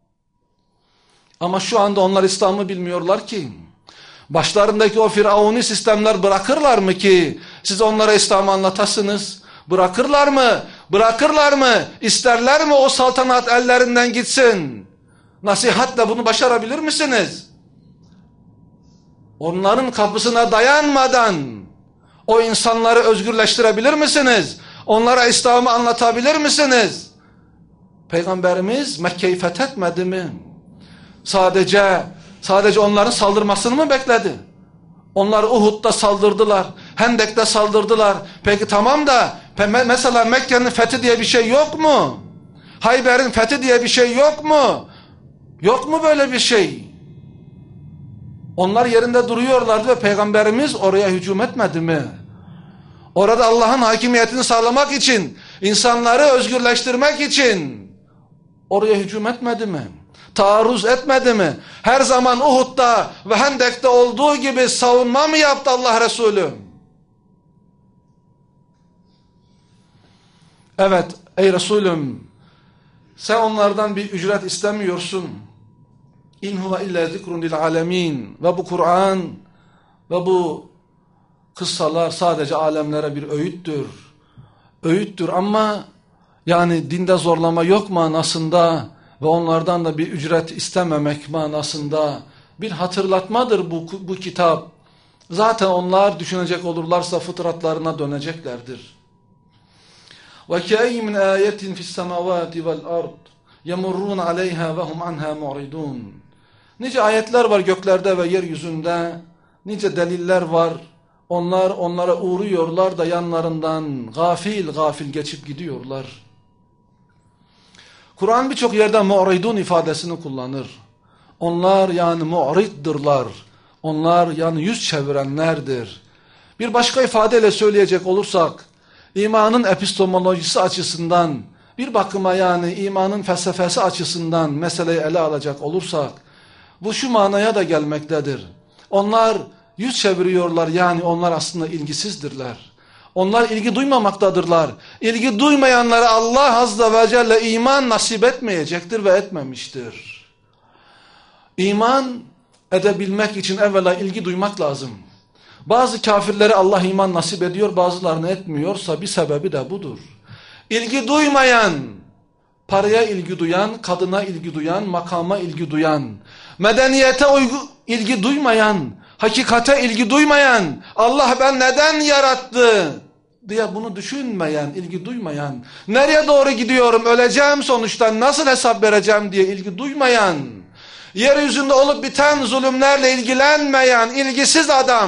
A: Ama şu anda onlar İslam'ı bilmiyorlar ki. Başlarındaki o firavuni sistemler bırakırlar mı ki siz onlara İslam'ı anlatasınız? Bırakırlar mı? Bırakırlar mı? İsterler mi o saltanat ellerinden gitsin? Nasihatle bunu başarabilir misiniz? Onların kapısına dayanmadan o insanları özgürleştirebilir misiniz? Onlara İslam'ı anlatabilir misiniz? Peygamberimiz Mekke'yi fethetmedi mi? Sadece sadece onların saldırmasını mı bekledi? Onlar Uhud'da saldırdılar, Hendek'te saldırdılar. Peki tamam da mesela Mekke'nin fethi diye bir şey yok mu? Hayber'in fethi diye bir şey yok mu? Yok mu böyle bir şey? Onlar yerinde duruyorlardı ve Peygamberimiz oraya hücum etmedi mi? Orada Allah'ın hakimiyetini sağlamak için, insanları özgürleştirmek için oraya hücum etmedi mi? Taarruz etmedi mi? Her zaman Uhud'da ve Hendek'te olduğu gibi savunma mı yaptı Allah Resulü? Evet ey Resulüm, sen onlardan bir ücret istemiyorsun. İn huve illa zikrun lil alemin. Ve bu Kur'an ve bu kıssalar sadece alemlere bir öğüttür. Öğüttür ama yani dinde zorlama yok manasında ve onlardan da bir ücret istememek manasında bir hatırlatmadır bu, bu kitap. Zaten onlar düşünecek olurlarsa fıtratlarına döneceklerdir. وَكَأَيٍّ مِنْ آيَةٍ فِي السَّمَوَاتِ وَالْأَرْضِ يَمُرُّونَ عَلَيْهَا وَهُمْ عَنْهَا مُعْرِضُونَ. Nice ayetler var göklerde ve yeryüzünde, nice deliller var. Onlar onlara uğruyorlar da yanlarından gafil gafil geçip gidiyorlar. Kur'an birçok yerde mu'ridun ifadesini kullanır. Onlar yani mu'riddırlar. Onlar yani yüz çevirenlerdir. Bir başka ifadeyle söyleyecek olursak, imanın epistemolojisi açısından, bir bakıma yani imanın felsefesi açısından meseleyi ele alacak olursak, bu şu manaya da gelmektedir. Onlar yüz çeviriyorlar, yani onlar aslında ilgisizdirler. Onlar ilgi duymamaktadırlar. İlgi duymayanlara Allah Azze ve Celle iman nasip etmeyecektir ve etmemiştir. İman edebilmek için evvela ilgi duymak lazım. Bazı kafirlere Allah iman nasip ediyor, bazılarını etmiyorsa bir sebebi de budur. İlgi duymayan paraya ilgi duyan, kadına ilgi duyan, makama ilgi duyan, medeniyete uygu, ilgi duymayan, hakikate ilgi duymayan, Allah ben neden yarattı diye bunu düşünmeyen, ilgi duymayan, nereye doğru gidiyorum, öleceğim sonuçta, nasıl hesap vereceğim diye ilgi duymayan, yeryüzünde olup biten zulümlerle ilgilenmeyen, ilgisiz adam,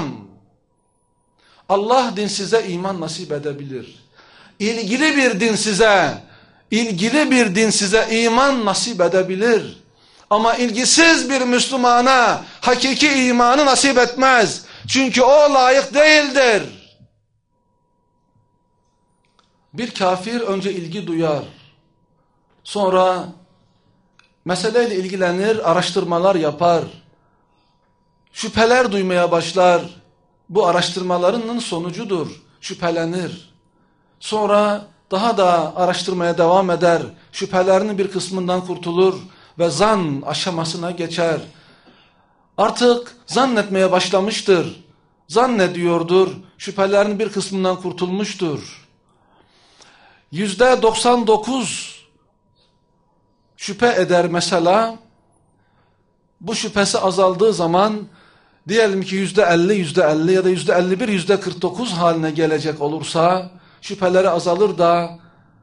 A: Allah din size iman nasip edebilir. İlgili bir din size, ilgili bir din size iman nasip edebilir. Ama ilgisiz bir Müslümana hakiki imanı nasip etmez. Çünkü o layık değildir. Bir kafir önce ilgi duyar. Sonra meseleyle ilgilenir, araştırmalar yapar. Şüpheler duymaya başlar. Bu araştırmalarının sonucudur. Şüphelenir. Sonra daha da araştırmaya devam eder. Şüphelerinin bir kısmından kurtulur ve zan aşamasına geçer. Artık zannetmeye başlamıştır. Zannediyordur. Şüphelerinin bir kısmından kurtulmuştur. Yüzde doksan dokuz şüphe eder mesela. Bu şüphesi azaldığı zaman diyelim ki yüzde elli, yüzde elli ya da yüzde elli bir, yüzde kırk dokuz haline gelecek olursa, şüpheleri azalır da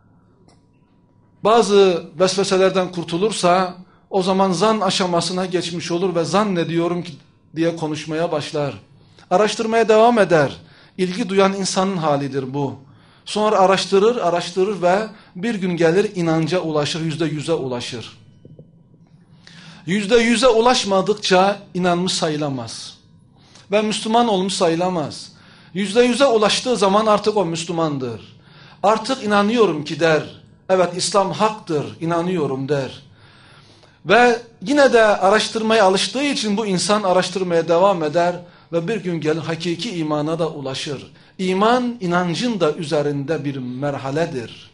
A: bazı vesveselerden kurtulursa, o zaman zan aşamasına geçmiş olur ve zannediyorum ki diye konuşmaya başlar. Araştırmaya devam eder. İlgi duyan insanın halidir bu. Sonra araştırır, araştırır ve bir gün gelir inanca ulaşır, yüzde yüze ulaşır. Yüzde yüze ulaşmadıkça inanmış sayılamaz. Ve Müslüman olmuş sayılamaz. Yüzde yüze ulaştığı zaman artık o Müslümandır. Artık inanıyorum ki der. Evet, İslam haktır, inanıyorum der. Ve yine de araştırmaya alıştığı için bu insan araştırmaya devam eder ve bir gün gelir hakiki imana da ulaşır. İman, inancın da üzerinde bir merhaledir.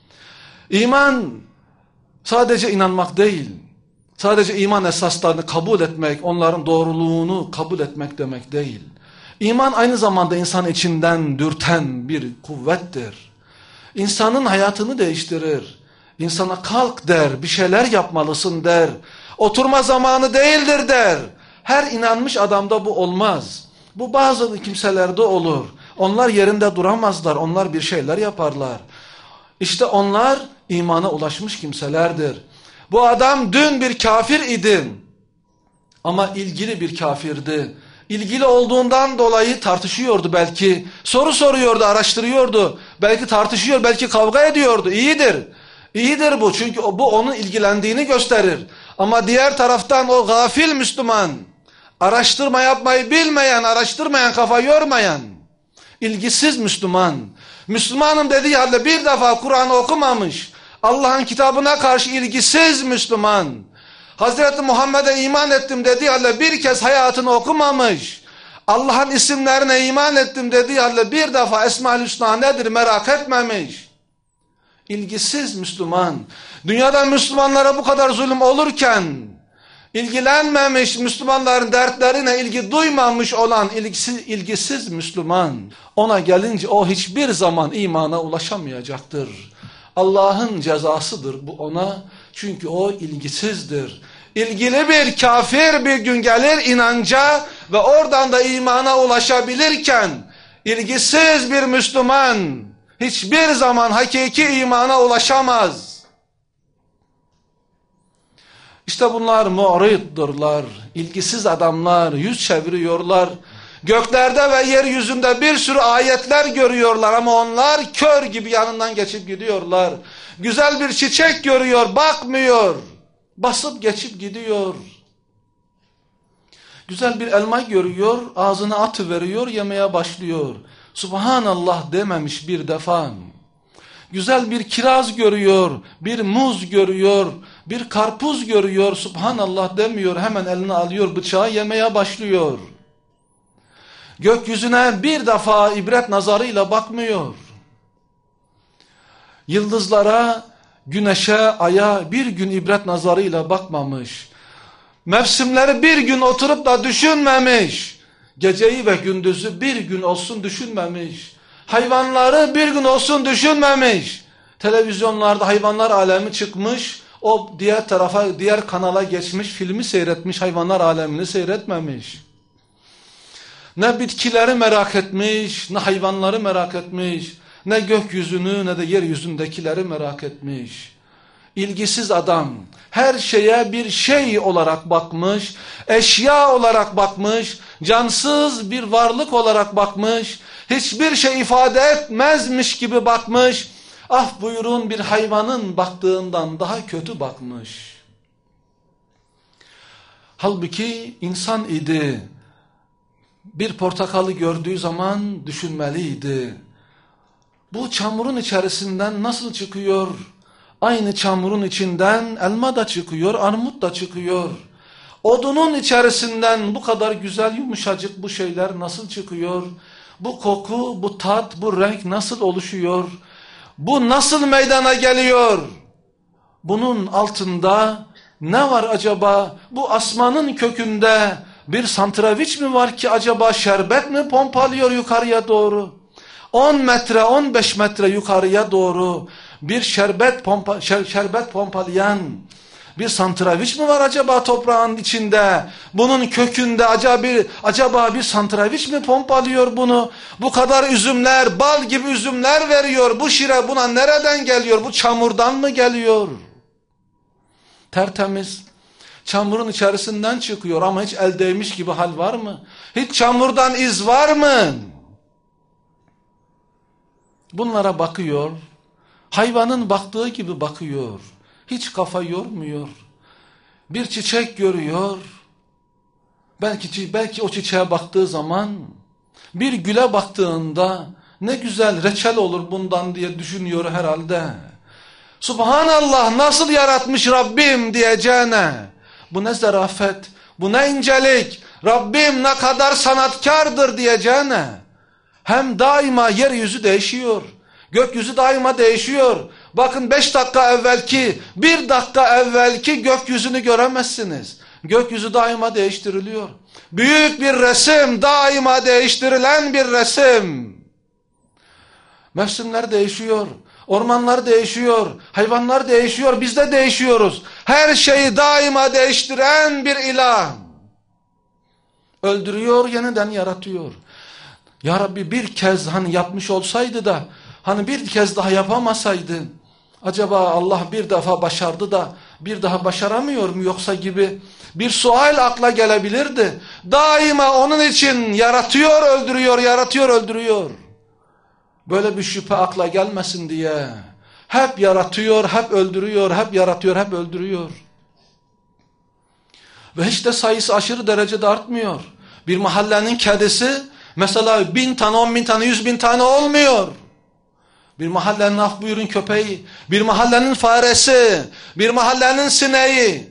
A: İman sadece inanmak değil, sadece iman esaslarını kabul etmek, onların doğruluğunu kabul etmek demek değil. İman aynı zamanda insan içinden dürten bir kuvvettir. İnsanın hayatını değiştirir. İnsana kalk der, bir şeyler yapmalısın der. Oturma zamanı değildir der. Her inanmış adamda bu olmaz. Bu bazı kimselerde olur. Onlar yerinde duramazlar, onlar bir şeyler yaparlar. İşte onlar imana ulaşmış kimselerdir. Bu adam dün bir kafir idi. Ama ilgili bir kafirdi. İlgili olduğundan dolayı tartışıyordu belki. Soru soruyordu, araştırıyordu. Belki tartışıyor, belki kavga ediyordu. İyidir. İyidir bu, çünkü bu onun ilgilendiğini gösterir. Ama diğer taraftan o gafil Müslüman, araştırma yapmayı bilmeyen, araştırmayan, kafa yormayan, ilgisiz Müslüman, Müslümanım dediği halde bir defa Kur'an'ı okumamış, Allah'ın kitabına karşı ilgisiz Müslüman, Hazreti Muhammed'e iman ettim dediği halde bir kez hayatını okumamış, Allah'ın isimlerine iman ettim dediği halde bir defa Esma-ül Hüsna nedir merak etmemiş. İlgisiz Müslüman, dünyada Müslümanlara bu kadar zulüm olurken, ilgilenmemiş, Müslümanların dertlerine ilgi duymamış olan ilgisiz, ilgisiz Müslüman, ona gelince o hiçbir zaman imana ulaşamayacaktır. Allah'ın cezasıdır bu ona, çünkü o ilgisizdir. İlgili bir kafir bir gün gelir inanca ve oradan da imana ulaşabilirken, ilgisiz bir Müslüman hiçbir zaman hakiki imana ulaşamaz. İşte bunlar mu'riddırlar, ilgisiz adamlar, yüz çeviriyorlar. Göklerde ve yeryüzünde bir sürü ayetler görüyorlar ama onlar kör gibi yanından geçip gidiyorlar. Güzel bir çiçek görüyor, bakmıyor, basıp geçip gidiyor. Güzel bir elma görüyor, ağzına atıveriyor, yemeye başlıyor. Subhanallah dememiş bir defa. Güzel bir kiraz görüyor, bir muz görüyor, bir karpuz görüyor, Subhanallah demiyor, hemen eline alıyor bıçağı, yemeye başlıyor. Gökyüzüne bir defa ibret nazarıyla bakmıyor. Yıldızlara, güneşe, aya bir gün ibret nazarıyla bakmamış. Mevsimleri bir gün oturup da düşünmemiş. Geceyi ve gündüzü bir gün olsun düşünmemiş. Hayvanları bir gün olsun düşünmemiş. Televizyonlarda hayvanlar alemi çıkmış, o diğer tarafa, diğer kanala geçmiş, filmi seyretmiş, hayvanlar alemini seyretmemiş. Ne bitkileri merak etmiş, ne hayvanları merak etmiş, ne gökyüzünü ne de yeryüzündekileri merak etmiş. İlgisiz adam, her şeye bir şey olarak bakmış, eşya olarak bakmış, cansız bir varlık olarak bakmış, hiçbir şey ifade etmezmiş gibi bakmış, af buyurun bir hayvanın baktığından daha kötü bakmış. Halbuki insan idi, bir portakalı gördüğü zaman düşünmeliydi. Bu çamurun içerisinden nasıl çıkıyor? Aynı çamurun içinden elma da çıkıyor, armut da çıkıyor. Odunun içerisinden bu kadar güzel yumuşacık bu şeyler nasıl çıkıyor? Bu koku, bu tat, bu renk nasıl oluşuyor? Bu nasıl meydana geliyor? Bunun altında ne var acaba? Bu asmanın kökünde bir santraviç mi var ki acaba şerbet mi pompalıyor yukarıya doğru? on metre, on beş metre yukarıya doğru bir şerbet pompa, şer, şerbet pompalayan bir santraviç mi var acaba toprağın içinde? Bunun kökünde acaba bir, acaba bir santraviç mi pompalıyor bunu? Bu kadar üzümler, bal gibi üzümler veriyor. Bu şire buna nereden geliyor? Bu çamurdan mı geliyor? Tertemiz. Çamurun içerisinden çıkıyor ama hiç el değmiş gibi hal var mı? Hiç çamurdan iz var mı? Bunlara bakıyor. Hayvanın baktığı gibi bakıyor. Hiç kafa yormuyor. Bir çiçek görüyor. Belki, belki o çiçeğe baktığı zaman, bir güle baktığında ne güzel reçel olur bundan diye düşünüyor herhalde. Subhanallah, nasıl yaratmış Rabbim diyeceğine. Bu ne zarafet, bu ne incelik, Rabbim ne kadar sanatkardır diyeceğine. Hem daima yeryüzü değişiyor. Gökyüzü daima değişiyor. Bakın beş dakika evvelki, bir dakika evvelki gökyüzünü göremezsiniz. Gökyüzü daima değiştiriliyor. Büyük bir resim, daima değiştirilen bir resim. Mevsimler değişiyor. Ormanlar değişiyor. Hayvanlar değişiyor. Biz de değişiyoruz. Her şeyi daima değiştiren bir ilah. Öldürüyor, yeniden yaratıyor. Ya Rabbi bir kez hani yapmış olsaydı da, hani bir kez daha yapamasaydı, acaba Allah bir defa başardı da bir daha başaramıyor mu yoksa gibi bir sual akla gelebilirdi. Daima onun için yaratıyor, öldürüyor, yaratıyor, öldürüyor. Böyle bir şüphe akla gelmesin diye hep yaratıyor, hep öldürüyor, hep yaratıyor, hep öldürüyor. Ve hiç de sayısı aşırı derecede artmıyor. Bir mahallenin kedisi mesela bin tane, on bin tane, yüz bin tane olmuyor. Bir mahallenin af buyurun köpeği, bir mahallenin faresi, bir mahallenin sineği.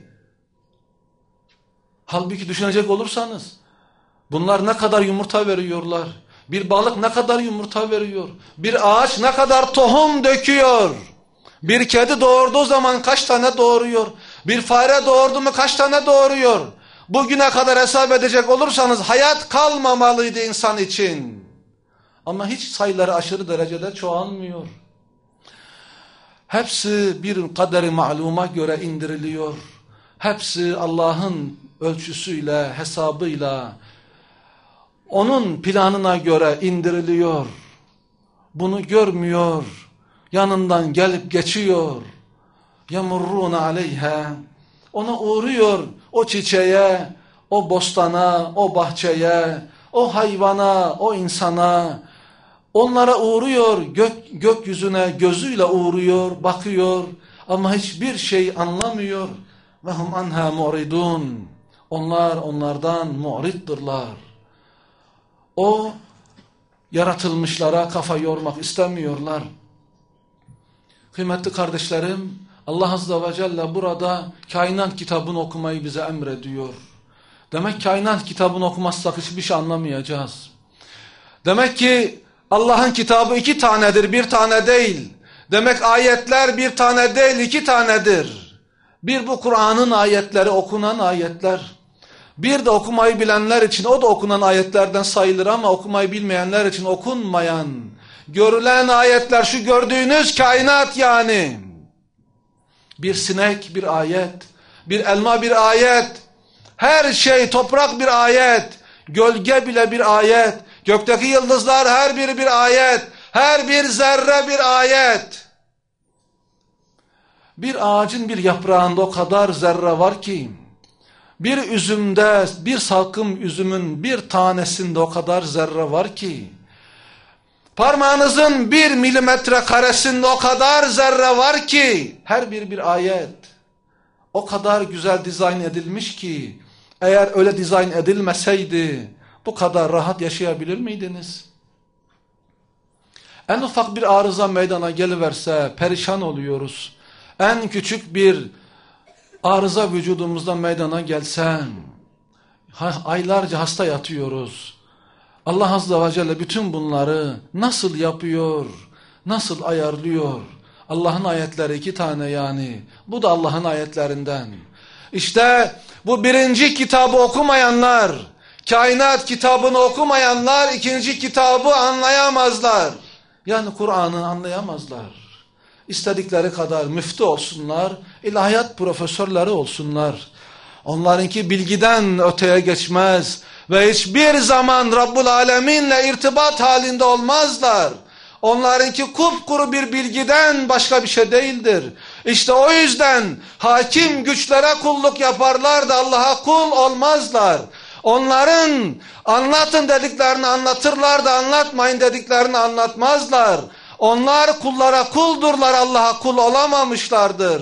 A: Halbuki düşünecek olursanız bunlar ne kadar yumurta veriyorlar. Bir balık ne kadar yumurta veriyor. Bir ağaç ne kadar tohum döküyor. Bir kedi doğurduğu zaman kaç tane doğuruyor. Bir fare doğurdu mu kaç tane doğuruyor. Bugüne kadar hesap edecek olursanız hayat kalmamalıydı insan için. Ama hiç sayıları aşırı derecede çoğalmıyor. Hepsi bir kaderi ma'luma göre indiriliyor. Hepsi Allah'ın ölçüsüyle, hesabıyla, onun planına göre indiriliyor. Bunu görmüyor. Yanından gelip geçiyor. Yamurruna aleyha. Ona uğruyor o çiçeğe, o bostana, o bahçeye, o hayvana, o insana. Onlara uğruyor, gök, gökyüzüne gözüyle uğruyor, bakıyor ama hiçbir şey anlamıyor. Ve hum anha mu'ridun. Onlar onlardan mu'riddırlar. O yaratılmışlara kafa yormak istemiyorlar. Kıymetli kardeşlerim, Allah Azze ve Celle burada kainat kitabını okumayı bize emrediyor. Demek kainat kitabını okumazsak hiçbir şey anlamayacağız. Demek ki Allah'ın kitabı iki tanedir, bir tane değil. Demek ayetler bir tane değil, iki tanedir. Bir bu Kur'an'ın ayetleri, okunan ayetler. Bir de okumayı bilenler için o da okunan ayetlerden sayılır ama okumayı bilmeyenler için okunmayan, Görülen ayetler, şu gördüğünüz kainat yani. Bir sinek bir ayet, bir elma bir ayet, her şey, toprak bir ayet, gölge bile bir ayet, gökteki yıldızlar her biri bir ayet, her bir zerre bir ayet. Bir ağacın bir yaprağında o kadar zerre var ki, bir üzümde, bir salkım üzümün bir tanesinde o kadar zerre var ki, parmağınızın bir milimetre karesinde o kadar zerre var ki, her bir bir ayet. O kadar güzel dizayn edilmiş ki, eğer öyle dizayn edilmeseydi, bu kadar rahat yaşayabilir miydiniz? En ufak bir arıza meydana geliverse perişan oluyoruz. En küçük bir arıza vücudumuzda meydana gelse, aylarca hasta yatıyoruz. Allah Azze ve Celle bütün bunları nasıl yapıyor, nasıl ayarlıyor? Allah'ın ayetleri iki tane yani. Bu da Allah'ın ayetlerinden. İşte bu birinci kitabı okumayanlar, kainat kitabını okumayanlar ikinci kitabı anlayamazlar. Yani Kur'an'ı anlayamazlar. İstedikleri kadar müftü olsunlar, ilahiyat profesörleri olsunlar. Onlarınki bilgiden öteye geçmez ve hiçbir zaman Rabbul Alemin'le irtibat halinde olmazlar. Onlarınki kupkuru bir bilgiden başka bir şey değildir. İşte o yüzden hakim güçlere kulluk yaparlar da Allah'a kul olmazlar. Onların anlatın dediklerini anlatırlar da anlatmayın dediklerini anlatmazlar. Onlar kullara kuldurlar, Allah'a kul olamamışlardır.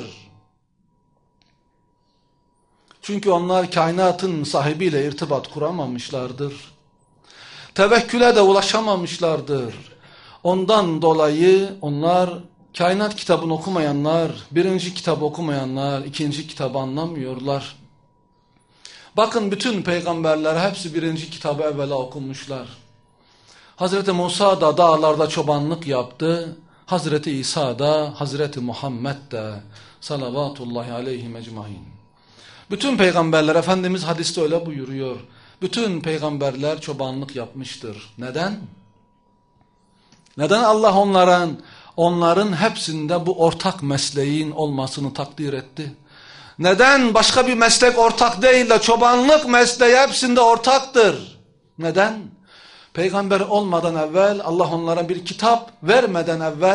A: Çünkü onlar kainatın sahibiyle irtibat kuramamışlardır. Tevekküle de ulaşamamışlardır. Ondan dolayı onlar kainat kitabını okumayanlar, birinci kitabı okumayanlar, ikinci kitabı anlamıyorlar. Bakın bütün peygamberler hepsi birinci kitabı evvela okumuşlar. Hazreti Musa da dağlarda çobanlık yaptı. Hazreti İsa da, Hazreti Muhammed de salavatullahi aleyhi mecmain. Bütün peygamberler, Efendimiz hadiste öyle buyuruyor. Bütün peygamberler çobanlık yapmıştır. Neden? Neden Allah onların, onların hepsinde bu ortak mesleğin olmasını takdir etti? Neden başka bir meslek ortak değil de çobanlık mesleği hepsinde ortaktır? Neden? Peygamber olmadan evvel, Allah onlara bir kitap vermeden evvel,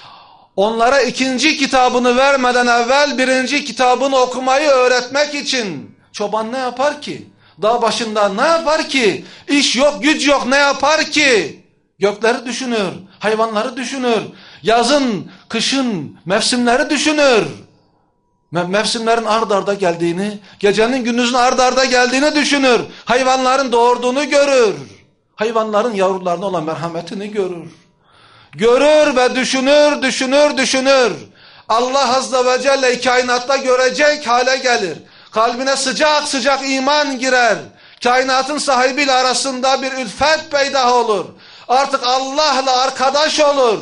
A: onlara ikinci kitabını vermeden evvel birinci kitabını okumayı öğretmek için çoban ne yapar ki? Dağ başında ne yapar ki? İş yok, güç yok, ne yapar ki? Gökleri düşünür, hayvanları düşünür, yazın, kışın, mevsimleri düşünür. Mevsimlerin ard arda geldiğini, gecenin gündüzün ard arda geldiğini düşünür. Hayvanların doğurduğunu görür. Hayvanların yavrularına olan merhametini görür. Görür ve düşünür, düşünür, düşünür. Allah Azze ve Celle kainatta görecek hale gelir. Kalbine sıcak sıcak iman girer. Kainatın sahibiyle arasında bir ülfet peydah olur. Artık Allah'la arkadaş olur.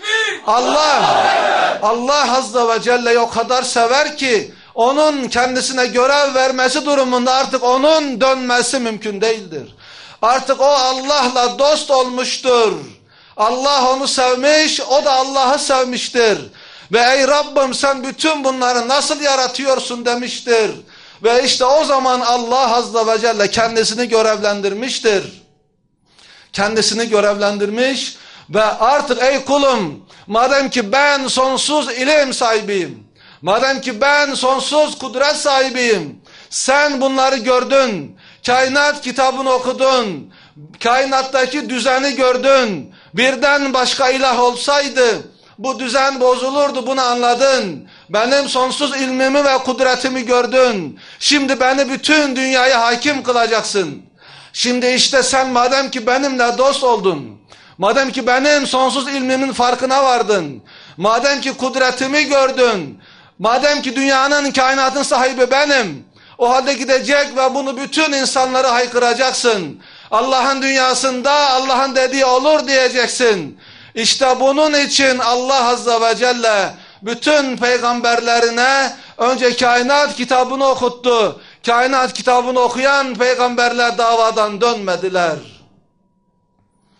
A: Allah, Allah Azze ve Celle'yi o kadar sever ki onun kendisine görev vermesi durumunda artık onun dönmesi mümkün değildir. Artık o Allah'la dost olmuştur. Allah onu sevmiş, o da Allah'ı sevmiştir. Ve ey Rabbim sen bütün bunları nasıl yaratıyorsun demiştir. Ve işte o zaman Allah Azze ve Celle kendisini görevlendirmiştir. Kendisini görevlendirmiş ve artık ey kulum, madem ki ben sonsuz ilim sahibiyim, madem ki ben sonsuz kudret sahibiyim, sen bunları gördün, kainat kitabını okudun, kainattaki düzeni gördün, birden başka ilah olsaydı bu düzen bozulurdu, bunu anladın. Benim sonsuz ilmimi ve kudretimi gördün. Şimdi beni bütün dünyaya hakim kılacaksın. Şimdi işte sen madem ki benimle dost oldun, madem ki benim sonsuz ilmimin farkına vardın, madem ki kudretimi gördün, madem ki dünyanın, kainatın sahibi benim, o halde gidecek ve bunu bütün insanlara haykıracaksın. Allah'ın dünyasında Allah'ın dediği olur diyeceksin. İşte bunun için Allah Azze ve Celle bütün peygamberlerine önce kainat kitabını okuttu. Kainat kitabını okuyan peygamberler davadan dönmediler.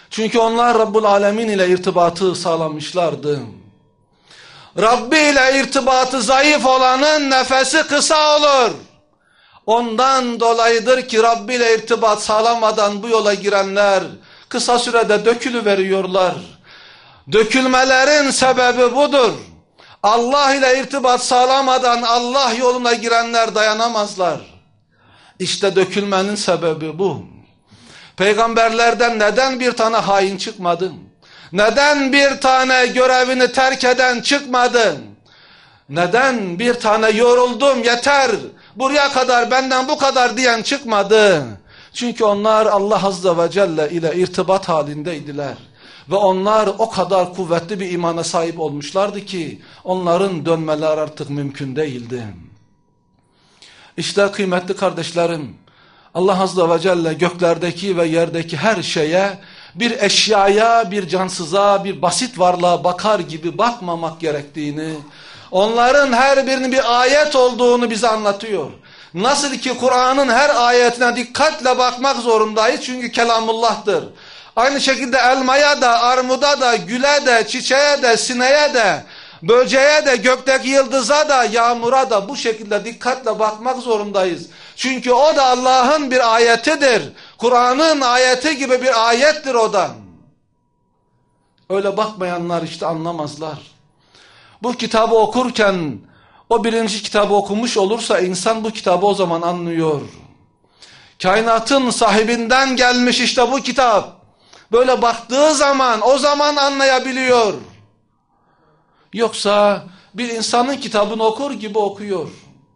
A: Çünkü onlar Rabbul Alemin ile irtibatı sağlamışlardı. Rabbi ile irtibatı zayıf olanın nefesi kısa olur. Ondan dolayıdır ki Rabbi ile irtibat sağlamadan bu yola girenler kısa sürede dökülüveriyorlar. Dökülmelerin sebebi budur. Allah ile irtibat sağlamadan Allah yoluna girenler dayanamazlar. İşte dökülmenin sebebi bu. Peygamberlerden neden bir tane hain çıkmadı? Neden bir tane görevini terk eden çıkmadı? Neden bir tane yoruldum yeter, buraya kadar benden bu kadar diyen çıkmadı? Çünkü onlar Allah Azze ve Celle ile irtibat halindeydiler. Ve onlar o kadar kuvvetli bir imana sahip olmuşlardı ki onların dönmeleri artık mümkün değildi. İşte kıymetli kardeşlerim, Allah Azze ve Celle göklerdeki ve yerdeki her şeye, bir eşyaya, bir cansıza, bir basit varlığa bakar gibi bakmamak gerektiğini, onların her birinin bir ayet olduğunu bize anlatıyor. Nasıl ki Kur'an'ın her ayetine dikkatle bakmak zorundayız çünkü kelamullah'tır. Aynı şekilde elmaya da, armuda da, güle de, çiçeğe de, sineğe de, böceğe de, gökteki yıldıza da, yağmura da bu şekilde dikkatle bakmak zorundayız. Çünkü o da Allah'ın bir ayetidir. Kur'an'ın ayeti gibi bir ayettir o da. Öyle bakmayanlar işte anlamazlar. Bu kitabı okurken o birinci kitabı okumuş olursa insan bu kitabı o zaman anlıyor. Kainatın sahibinden gelmiş işte bu kitap. Böyle baktığı zaman o zaman anlayabiliyor. Yoksa bir insanın kitabını okur gibi okuyor.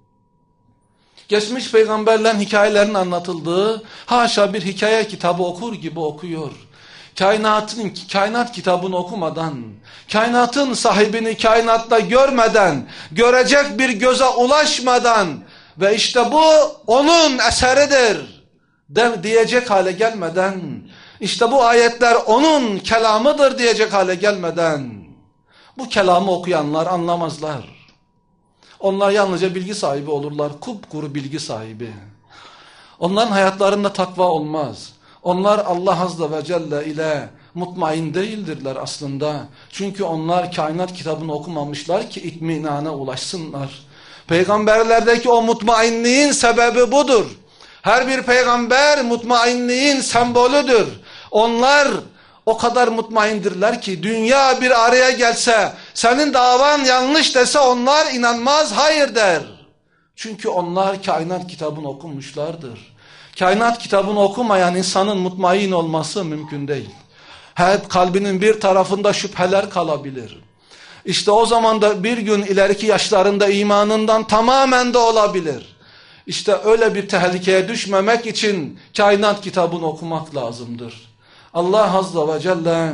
A: Geçmiş peygamberlerin hikayelerinin anlatıldığı haşa bir hikaye kitabı okur gibi okuyor. Kainatın, kainat kitabını okumadan, kainatın sahibini kainatta görmeden, görecek bir göze ulaşmadan ve işte bu onun eseridir de, diyecek hale gelmeden, işte bu ayetler onun kelamıdır diyecek hale gelmeden, bu kelamı okuyanlar anlamazlar. Onlar yalnızca bilgi sahibi olurlar, kupkuru bilgi sahibi. Onların hayatlarında takva olmaz. Onlar Allah Azze ve Celle ile mutmain değildirler aslında. Çünkü onlar kainat kitabını okumamışlar ki itminana ulaşsınlar. Peygamberlerdeki o mutmainliğin sebebi budur. Her bir peygamber mutmainliğin sembolüdür. Onlar o kadar mutmaindirler ki dünya bir araya gelse, senin davan yanlış dese onlar inanmaz, hayır der. Çünkü onlar kainat kitabını okumuşlardır. Kainat kitabını okumayan insanın mutmain olması mümkün değil. Hep kalbinin bir tarafında şüpheler kalabilir. İşte o zaman da bir gün ileriki yaşlarında imanından tamamen de olabilir. İşte öyle bir tehlikeye düşmemek için kainat kitabını okumak lazımdır. Allah Azze ve Celle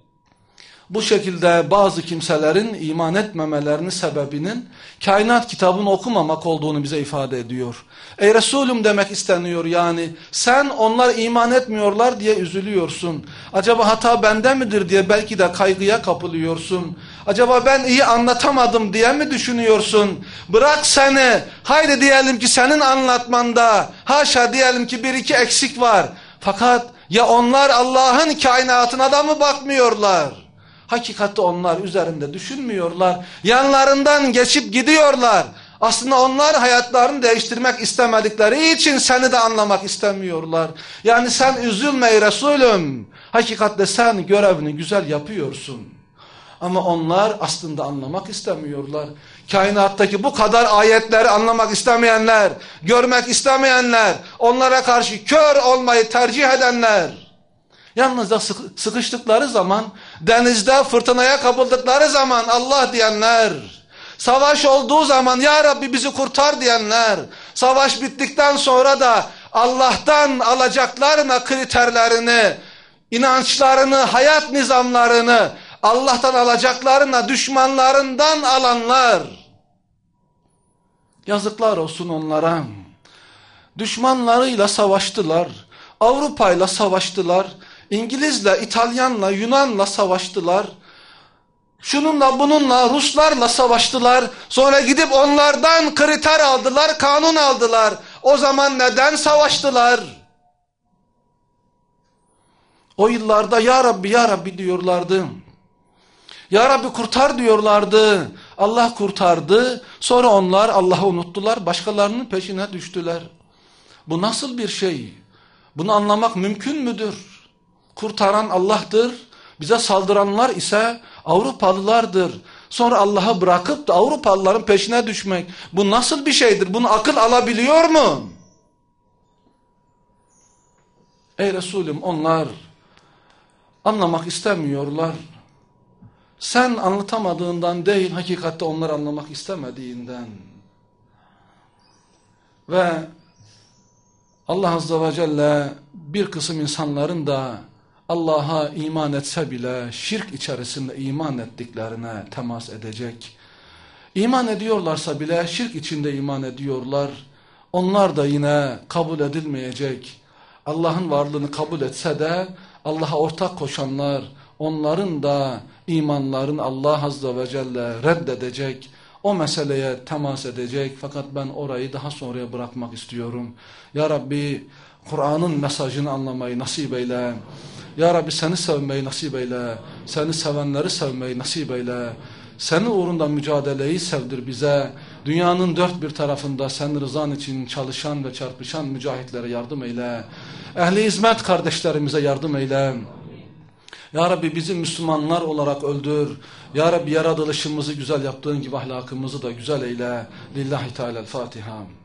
A: bu şekilde bazı kimselerin iman etmemelerinin sebebinin kainat kitabını okumamak olduğunu bize ifade ediyor. Ey Resulüm demek isteniyor yani. Sen onlar iman etmiyorlar diye üzülüyorsun. Acaba hata bende midir diye belki de kaygıya kapılıyorsun. Acaba ben iyi anlatamadım diye mi düşünüyorsun? Bırak seni. Haydi diyelim ki senin anlatmanda haşa diyelim ki bir iki eksik var. Fakat ya onlar Allah'ın kainatına da mı bakmıyorlar? Hakikatte onlar üzerinde düşünmüyorlar. Yanlarından geçip gidiyorlar. Aslında onlar hayatlarını değiştirmek istemedikleri için seni de anlamak istemiyorlar. Yani sen üzülme ey Resulüm. Hakikatte sen görevini güzel yapıyorsun. Ama onlar aslında anlamak istemiyorlar. Kainattaki bu kadar ayetleri anlamak istemeyenler, görmek istemeyenler, onlara karşı kör olmayı tercih edenler, yalnızca sıkıştıkları zaman, denizde fırtınaya kapıldıkları zaman Allah diyenler, savaş olduğu zaman ya Rabbi bizi kurtar diyenler, savaş bittikten sonra da Allah'tan alacaklarına kriterlerini, inançlarını, hayat nizamlarını, Allah'tan alacaklarına düşmanlarından alanlar. Yazıklar olsun onlara. Düşmanlarıyla savaştılar. Avrupa'yla savaştılar. İngilizle, İtalyanla, Yunan'la savaştılar. Şununla bununla Ruslarla savaştılar. Sonra gidip onlardan kriter aldılar, kanun aldılar. O zaman neden savaştılar? O yıllarda ya Rabbi ya Rabbi diyorlardı. Ya Rabbi kurtar diyorlardı. Allah kurtardı. Sonra onlar Allah'ı unuttular. Başkalarının peşine düştüler. Bu nasıl bir şey? Bunu anlamak mümkün müdür? Kurtaran Allah'tır. Bize saldıranlar ise Avrupalılardır. Sonra Allah'ı bırakıp da Avrupalıların peşine düşmek. Bu nasıl bir şeydir? Bunu akıl alabiliyor mu? Ey Resulüm, onlar anlamak istemiyorlar. Sen anlatamadığından değil, hakikatte onlar anlamak istemediğinden. Ve Allah Azze ve Celle bir kısım insanların da Allah'a iman etse bile şirk içerisinde iman ettiklerine temas edecek. İman ediyorlarsa bile şirk içinde iman ediyorlar. Onlar da yine kabul edilmeyecek. Allah'ın varlığını kabul etse de Allah'a ortak koşanlar, onların da imanlarını Allah Azze ve Celle reddedecek. O meseleye temas edecek. Fakat ben orayı daha sonraya bırakmak istiyorum. Ya Rabbi, Kur'an'ın mesajını anlamayı nasip eyle. Ya Rabbi, seni sevmeyi nasip eyle. Seni sevenleri sevmeyi nasip eyle. Senin uğrunda mücadeleyi sevdir bize. Dünyanın dört bir tarafında senin rızan için çalışan ve çarpışan mücahitlere yardım eyle. Ehli hizmet kardeşlerimize yardım eyle. Ya Rabbi, bizi Müslümanlar olarak öldür. Ya Rabbi, yaratılışımızı güzel yaptığın gibi ahlakımızı da güzel eyle. Lillahi Teala'l-Fatiha.